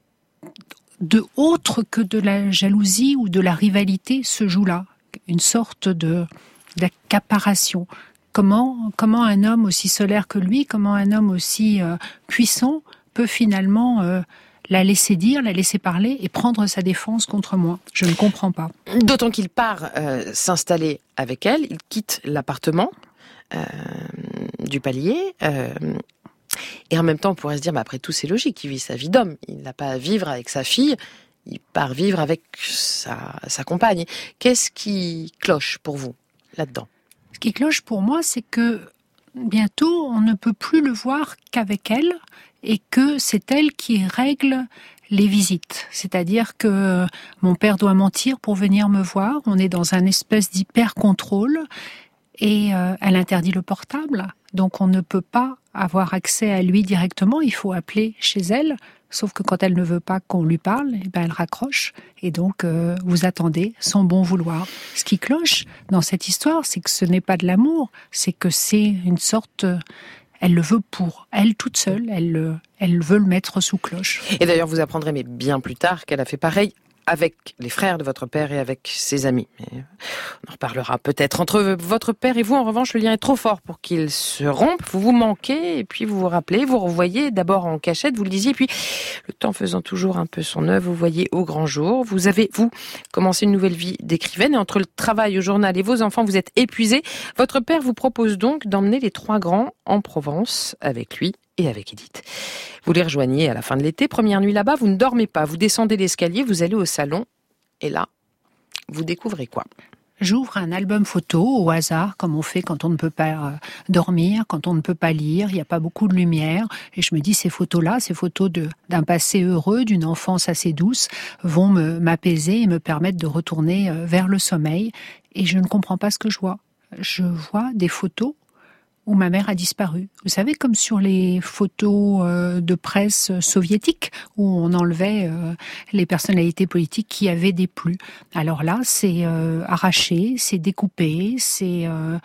Speaker 4: de autre que de la jalousie ou de la rivalité se joue là, une sorte de d'accaparation. Comment comment un homme aussi solaire que lui, comment un homme aussi euh, puissant peut finalement euh, la laisser dire, la laisser parler et prendre sa défense contre moi ? Je ne comprends pas.
Speaker 1: D'autant qu'il part euh, s'installer avec elle, il quitte l'appartement euh, du palier. Euh, Et en même temps, on pourrait se dire, bah après tout, c'est logique, il vit sa vie d'homme. Il n'a pas à vivre avec sa fille, il part vivre avec sa, sa compagne. Qu'est-ce qui cloche pour vous, là-dedans ?
Speaker 4: Ce qui cloche pour moi, c'est que bientôt, on ne peut plus le voir qu'avec elle, et que c'est elle qui règle les visites. C'est-à-dire que mon père doit mentir pour venir me voir, on est dans un espèce d'hyper-contrôle, et euh, elle interdit le portable, donc on ne peut pas avoir accès à lui directement, il faut appeler chez elle, sauf que quand elle ne veut pas qu'on lui parle, eh ben elle raccroche, et donc euh, vous attendez son bon vouloir. Ce qui cloche dans cette histoire, c'est que ce n'est pas de l'amour, c'est que c'est une sorte... Elle le veut pour elle toute seule, elle, elle veut le mettre sous cloche.
Speaker 1: Et d'ailleurs, vous apprendrez, mais bien plus tard, qu'elle a fait pareil avec les frères de votre père et avec ses amis. Mais on en reparlera peut-être. Entre votre père et vous, en revanche, le lien est trop fort pour qu'il se rompe. Vous vous manquez, et puis vous vous rappelez, vous revoyez d'abord en cachette, vous le disiez, puis le temps faisant toujours un peu son œuvre, vous voyez au grand jour. Vous avez, vous, commencé une nouvelle vie d'écrivaine, et entre le travail au journal et vos enfants, vous êtes épuisés. Votre père vous propose donc d'emmener les trois grands en Provence avec lui et avec Edith. Vous les rejoignez à la fin de l'été, première nuit là-bas, vous ne dormez pas, vous descendez l'escalier, vous allez au salon, et là, vous découvrez quoi ?
Speaker 4: J'ouvre un album photo au hasard, comme on fait quand on ne peut pas dormir, quand on ne peut pas lire, il n'y a pas beaucoup de lumière, et je me dis, ces photos-là, ces photos de, d'un passé heureux, d'une enfance assez douce, vont me, m'apaiser et me permettre de retourner vers le sommeil, et je ne comprends pas ce que je vois. Je vois des photos où ma mère a disparu. Vous savez, comme sur les photos euh, de presse soviétiques, où on enlevait euh, les personnalités politiques qui avaient déplu. Alors là, c'est euh, arraché, c'est découpé, c'est... Euh,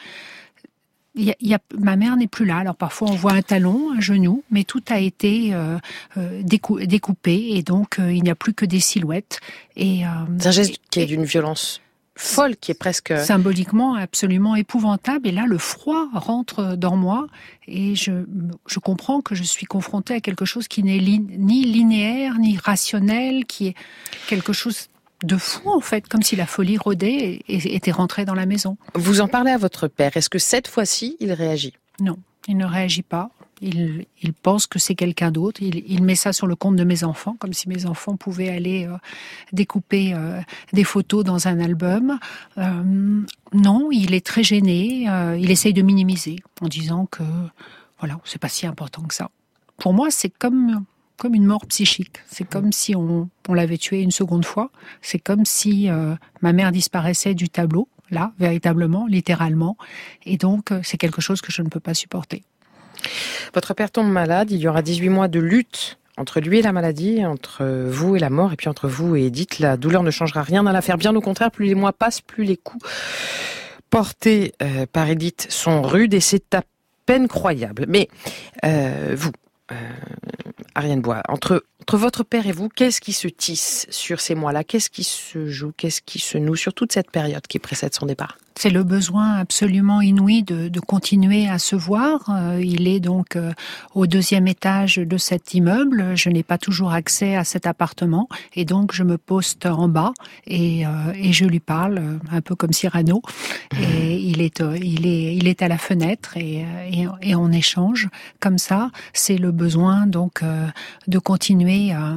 Speaker 4: y a, y a, ma mère n'est plus là. Alors parfois, on voit un talon, un genou, mais tout a été euh, euh, décou- découpé, et donc euh, il n'y a plus que des silhouettes. Et, euh,
Speaker 1: c'est un geste
Speaker 4: et,
Speaker 1: qui est d'une violence folle, qui est presque...
Speaker 4: symboliquement absolument épouvantable, et là le froid rentre dans moi, et je, je comprends que je suis confrontée à quelque chose qui n'est li, ni linéaire, ni rationnel, qui est quelque chose de fou en fait, comme si la folie rôdait et, et était rentrée dans la maison.
Speaker 1: Vous en parlez à votre père, est-ce que cette fois-ci il réagit ?
Speaker 4: Non, il ne réagit pas. Il, il pense que c'est quelqu'un d'autre. Il, il met ça sur le compte de mes enfants, comme si mes enfants pouvaient aller euh, découper euh, des photos dans un album. Euh, non, il est très gêné. Euh, il essaye de minimiser en disant que voilà, c'est pas si important que ça. Pour moi, c'est comme comme une mort psychique. C'est comme si on, on l'avait tué une seconde fois. C'est comme si euh, ma mère disparaissait du tableau, là, véritablement, littéralement. Et donc, euh, c'est quelque chose que je ne peux pas supporter.
Speaker 1: Votre père tombe malade, il y aura dix-huit mois de lutte entre lui et la maladie, entre vous et la mort, et puis entre vous et Edith. La douleur ne changera rien dans l'affaire. Bien au contraire, plus les mois passent, plus les coups portés euh, par Edith sont rudes, et c'est à peine croyable. Mais euh, vous, euh, Ariane Bois, entre, entre votre père et vous, qu'est-ce qui se tisse sur ces mois-là? Qu'est-ce qui se joue? Qu'est-ce qui se noue sur toute cette période qui précède son départ?
Speaker 4: C'est le besoin absolument inouï de, de continuer à se voir. Euh, il est donc euh, au deuxième étage de cet immeuble. Je n'ai pas toujours accès à cet appartement et donc je me poste en bas et, euh, et je lui parle euh, un peu comme Cyrano. Et il est, euh, il est, il est à la fenêtre et, et, et on échange comme ça. C'est le besoin donc euh, de continuer à,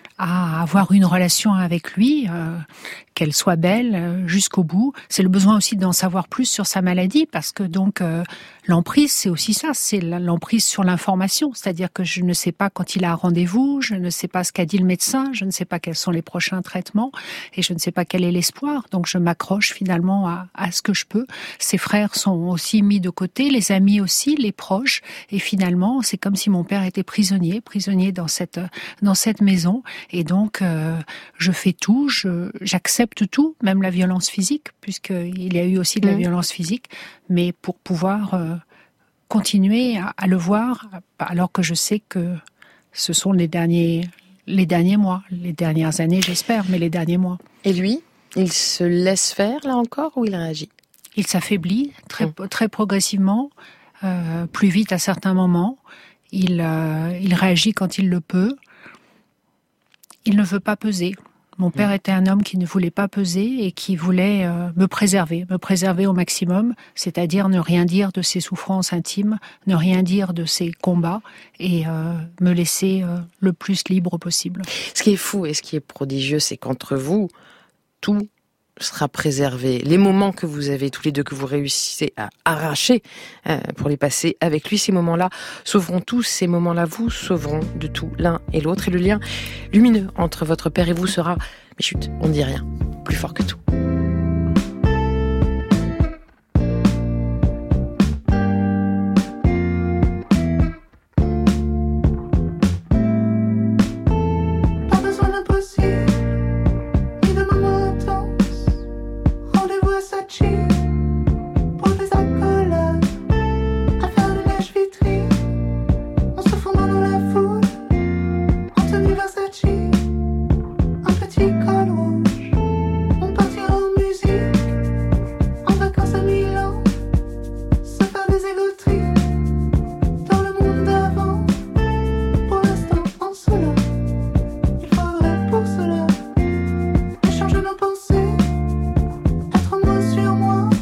Speaker 4: à avoir une relation avec lui, euh, qu'elle soit belle euh, jusqu'au bout. C'est le besoin aussi d'en savoir plus sur sa maladie, parce que donc euh, l'emprise, c'est aussi ça, c'est l'emprise sur l'information. C'est-à-dire que je ne sais pas quand il a un rendez-vous, je ne sais pas ce qu'a dit le médecin, je ne sais pas quels sont les prochains traitements, et je ne sais pas quel est l'espoir. Donc je m'accroche finalement à, à ce que je peux. Ses frères sont aussi mis de côté, les amis aussi, les proches, et finalement c'est comme si mon père était prisonnier, prisonnier dans cette dans cette maison. Et donc euh, je fais tout, je, j'accepte tout, même la violence physique, puisqu'il y a eu aussi de la mmh. violence physique, mais pour pouvoir euh, continuer à, à le voir, alors que je sais que ce sont les derniers, les derniers mois, les dernières années, j'espère, mais les derniers mois.
Speaker 1: Et lui, il se laisse faire, là encore, ou il réagit?
Speaker 4: Il s'affaiblit très, mmh. très progressivement, euh, plus vite à certains moments. Il, euh, il réagit quand il le peut. Il ne veut pas peser. Mon père était un homme qui ne voulait pas peser et qui voulait euh, me préserver, me préserver au maximum, c'est-à-dire ne rien dire de ses souffrances intimes, ne rien dire de ses combats et euh, me laisser euh, le plus libre possible.
Speaker 1: Ce qui est fou et ce qui est prodigieux, c'est qu'entre vous, tout sera préservé. Les moments que vous avez tous les deux, que vous réussissez à arracher euh, pour les passer avec lui, ces moments-là sauveront tous, ces moments-là vous sauveront de tout l'un et l'autre. Et le lien lumineux entre votre père et vous sera, mais chut, on ne dit rien, plus fort que tout.
Speaker 15: Être moins sur moi.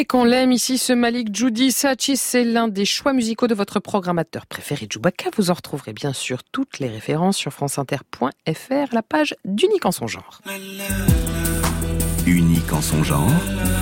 Speaker 1: Et qu'on l'aime ici, ce Malik Djoudi Sachi, c'est l'un des choix musicaux de votre programmateur préféré, Djoubaka. Vous en retrouverez bien sûr toutes les références sur franceinter point f r, la page d'Unique en son genre.
Speaker 2: Unique en son genre,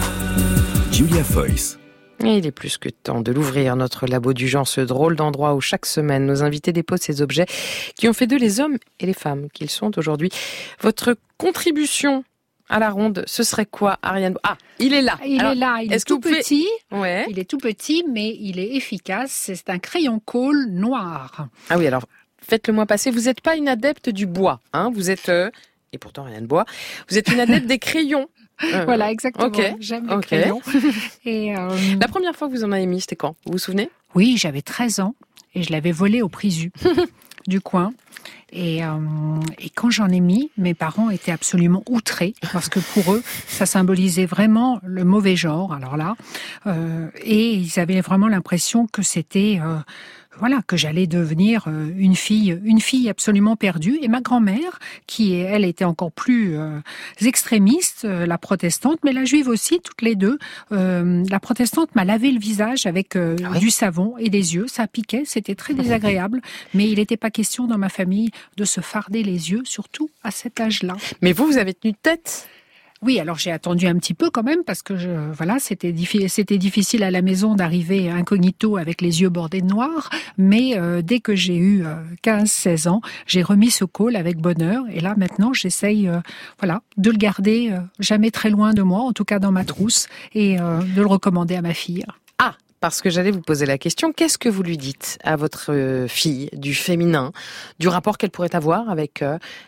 Speaker 2: Julia Foyce.
Speaker 1: Et il est plus que temps de l'ouvrir, notre labo du genre, ce drôle d'endroit où chaque semaine nos invités déposent ces objets qui ont fait d'eux les hommes et les femmes qu'ils sont aujourd'hui. Votre contribution à la ronde, ce serait quoi, Ariane? Ah, il est là.
Speaker 4: Il
Speaker 1: Alors,
Speaker 4: est là, il est,
Speaker 1: est-ce
Speaker 4: tout
Speaker 1: que vous
Speaker 4: petit.
Speaker 1: pouvez... ouais.
Speaker 4: Il est tout petit, mais il est efficace. C'est un crayon colle noir.
Speaker 1: Ah oui, alors faites-le moi passer. Vous n'êtes pas une adepte du bois, hein? Vous êtes, euh... et pourtant rien de bois. Vous êtes une adepte des crayons. Euh,
Speaker 4: voilà, exactement.
Speaker 1: Okay.
Speaker 4: J'aime les
Speaker 1: okay.
Speaker 4: crayons. Et euh...
Speaker 1: La première fois que vous en avez mis, c'était quand? Vous vous souvenez?
Speaker 4: Oui, j'avais treize ans et je l'avais volé au Prisu du coin. Et, euh, et quand j'en ai mis, mes parents étaient absolument outrés parce que pour eux, ça symbolisait vraiment le mauvais genre. Alors là, euh, et ils avaient vraiment l'impression que c'était euh, voilà, que j'allais devenir une fille, une fille absolument perdue. Et ma grand-mère, qui elle était encore plus euh, extrémiste, euh, la protestante, mais la juive aussi, toutes les deux. Euh, la protestante m'a lavé le visage avec euh, ah oui. du savon et des yeux. Ça piquait, c'était très désagréable. Mais il n'était pas question dans ma famille de se farder les yeux, surtout à cet âge-là.
Speaker 1: Mais vous, vous avez tenu tête ?
Speaker 4: Oui, alors j'ai attendu un petit peu quand même parce que je, voilà, c'était difficile, c'était difficile à la maison d'arriver incognito avec les yeux bordés de noir. Mais euh, dès que j'ai eu euh, quinze seize ans, j'ai remis ce col avec bonheur. Et là maintenant, j'essaye, euh, voilà, de le garder euh, jamais très loin de moi, en tout cas dans ma trousse, et euh, de le recommander à ma fille.
Speaker 1: Ah. Parce que j'allais vous poser la question, qu'est-ce que vous lui dites à votre fille du féminin, du rapport qu'elle pourrait avoir avec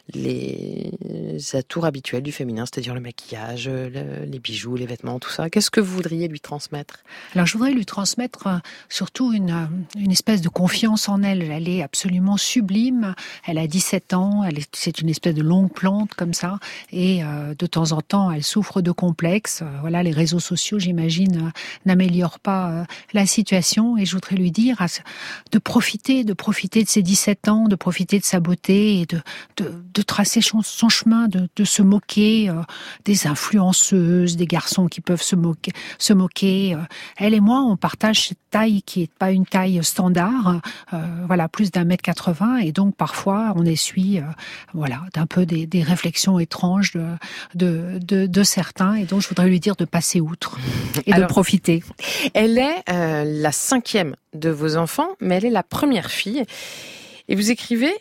Speaker 1: les atours habituels du féminin, c'est-à-dire le maquillage, le, les bijoux, les vêtements, tout ça. Qu'est-ce que vous voudriez lui transmettre ?
Speaker 4: Alors je voudrais lui transmettre surtout une, une espèce de confiance en elle. Elle est absolument sublime. Elle a dix-sept ans, elle est, c'est une espèce de longue plante comme ça. Et euh, de temps en temps, elle souffre de complexes. Voilà, les réseaux sociaux, j'imagine, n'améliorent pas euh, la situation, et je voudrais lui dire de profiter, de profiter de ses dix-sept ans, de profiter de sa beauté et de, de, de tracer son chemin, de, de se moquer euh, des influenceuses, des garçons qui peuvent se moquer. Se moquer. Elle et moi, on partage cette taille qui est pas une taille standard, euh, voilà, plus d'un mètre quatre-vingts, et donc parfois on essuie, euh, voilà, d'un peu des, des réflexions étranges de, de, de, de certains, et donc je voudrais lui dire de passer outre et Alors, de profiter.
Speaker 1: Elle est Euh, la cinquième de vos enfants, mais elle est la première fille. Et vous écrivez,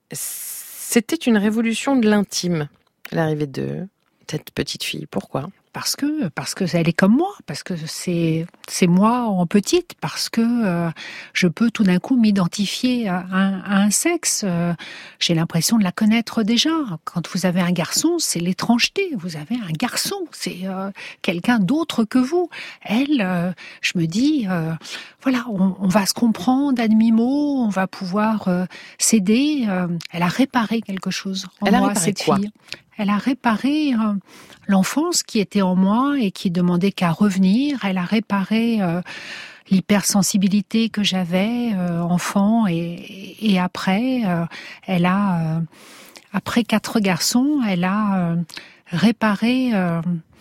Speaker 1: c'était une révolution de l'intime, l'arrivée de cette petite fille. Pourquoi ?
Speaker 4: Parce que parce que elle est comme moi, parce que c'est c'est moi en petite, parce que euh, je peux tout d'un coup m'identifier à un, à un sexe. Euh, j'ai l'impression de la connaître déjà. Quand vous avez un garçon, c'est l'étrangeté. Vous avez un garçon, c'est euh, quelqu'un d'autre que vous. Elle, euh, je me dis, euh, voilà, on, on va se comprendre à demi-mot, on va pouvoir euh, s'aider. Euh, elle a réparé quelque chose en
Speaker 1: elle
Speaker 4: moi,
Speaker 1: a réparé
Speaker 4: cette
Speaker 1: quoi ?
Speaker 4: fille. Elle a réparé euh, l'enfance qui était en moi et qui demandait qu'à revenir. Elle a réparé euh, l'hypersensibilité que j'avais euh, enfant, et, et après, euh, elle a, euh, après quatre garçons, elle a euh, réparé euh,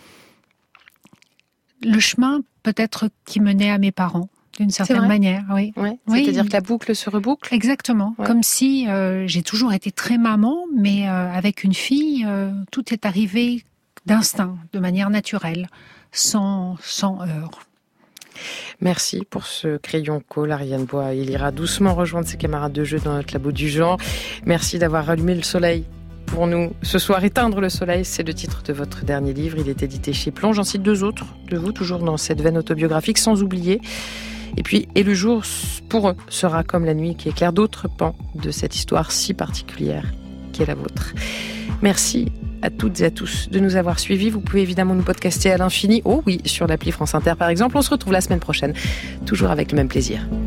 Speaker 4: le chemin peut-être qui menait à mes parents. D'une certaine manière, oui.
Speaker 1: Ouais,
Speaker 4: oui.
Speaker 1: C'est-à-dire que la boucle se reboucle ?
Speaker 4: Exactement. Ouais. Comme si euh, j'ai toujours été très maman, mais euh, avec une fille, euh, tout est arrivé d'instinct, de manière naturelle, sans, sans heurts.
Speaker 1: Merci pour ce crayon colle, Ariane Bois. Il ira doucement rejoindre ses camarades de jeu dans notre labo du genre. Merci d'avoir allumé le soleil pour nous. Ce soir, Éteindre le soleil, c'est le titre de votre dernier livre. Il est édité chez Plon. J'en cite deux autres de vous, toujours dans cette veine autobiographique, sans oublier. Et puis, et le jour, pour eux, sera comme la nuit qui éclaire d'autres pans de cette histoire si particulière qui est la vôtre. Merci à toutes et à tous de nous avoir suivis. Vous pouvez évidemment nous podcaster à l'infini. Oh oui, sur l'appli France Inter par exemple. On se retrouve la semaine prochaine, toujours avec le même plaisir.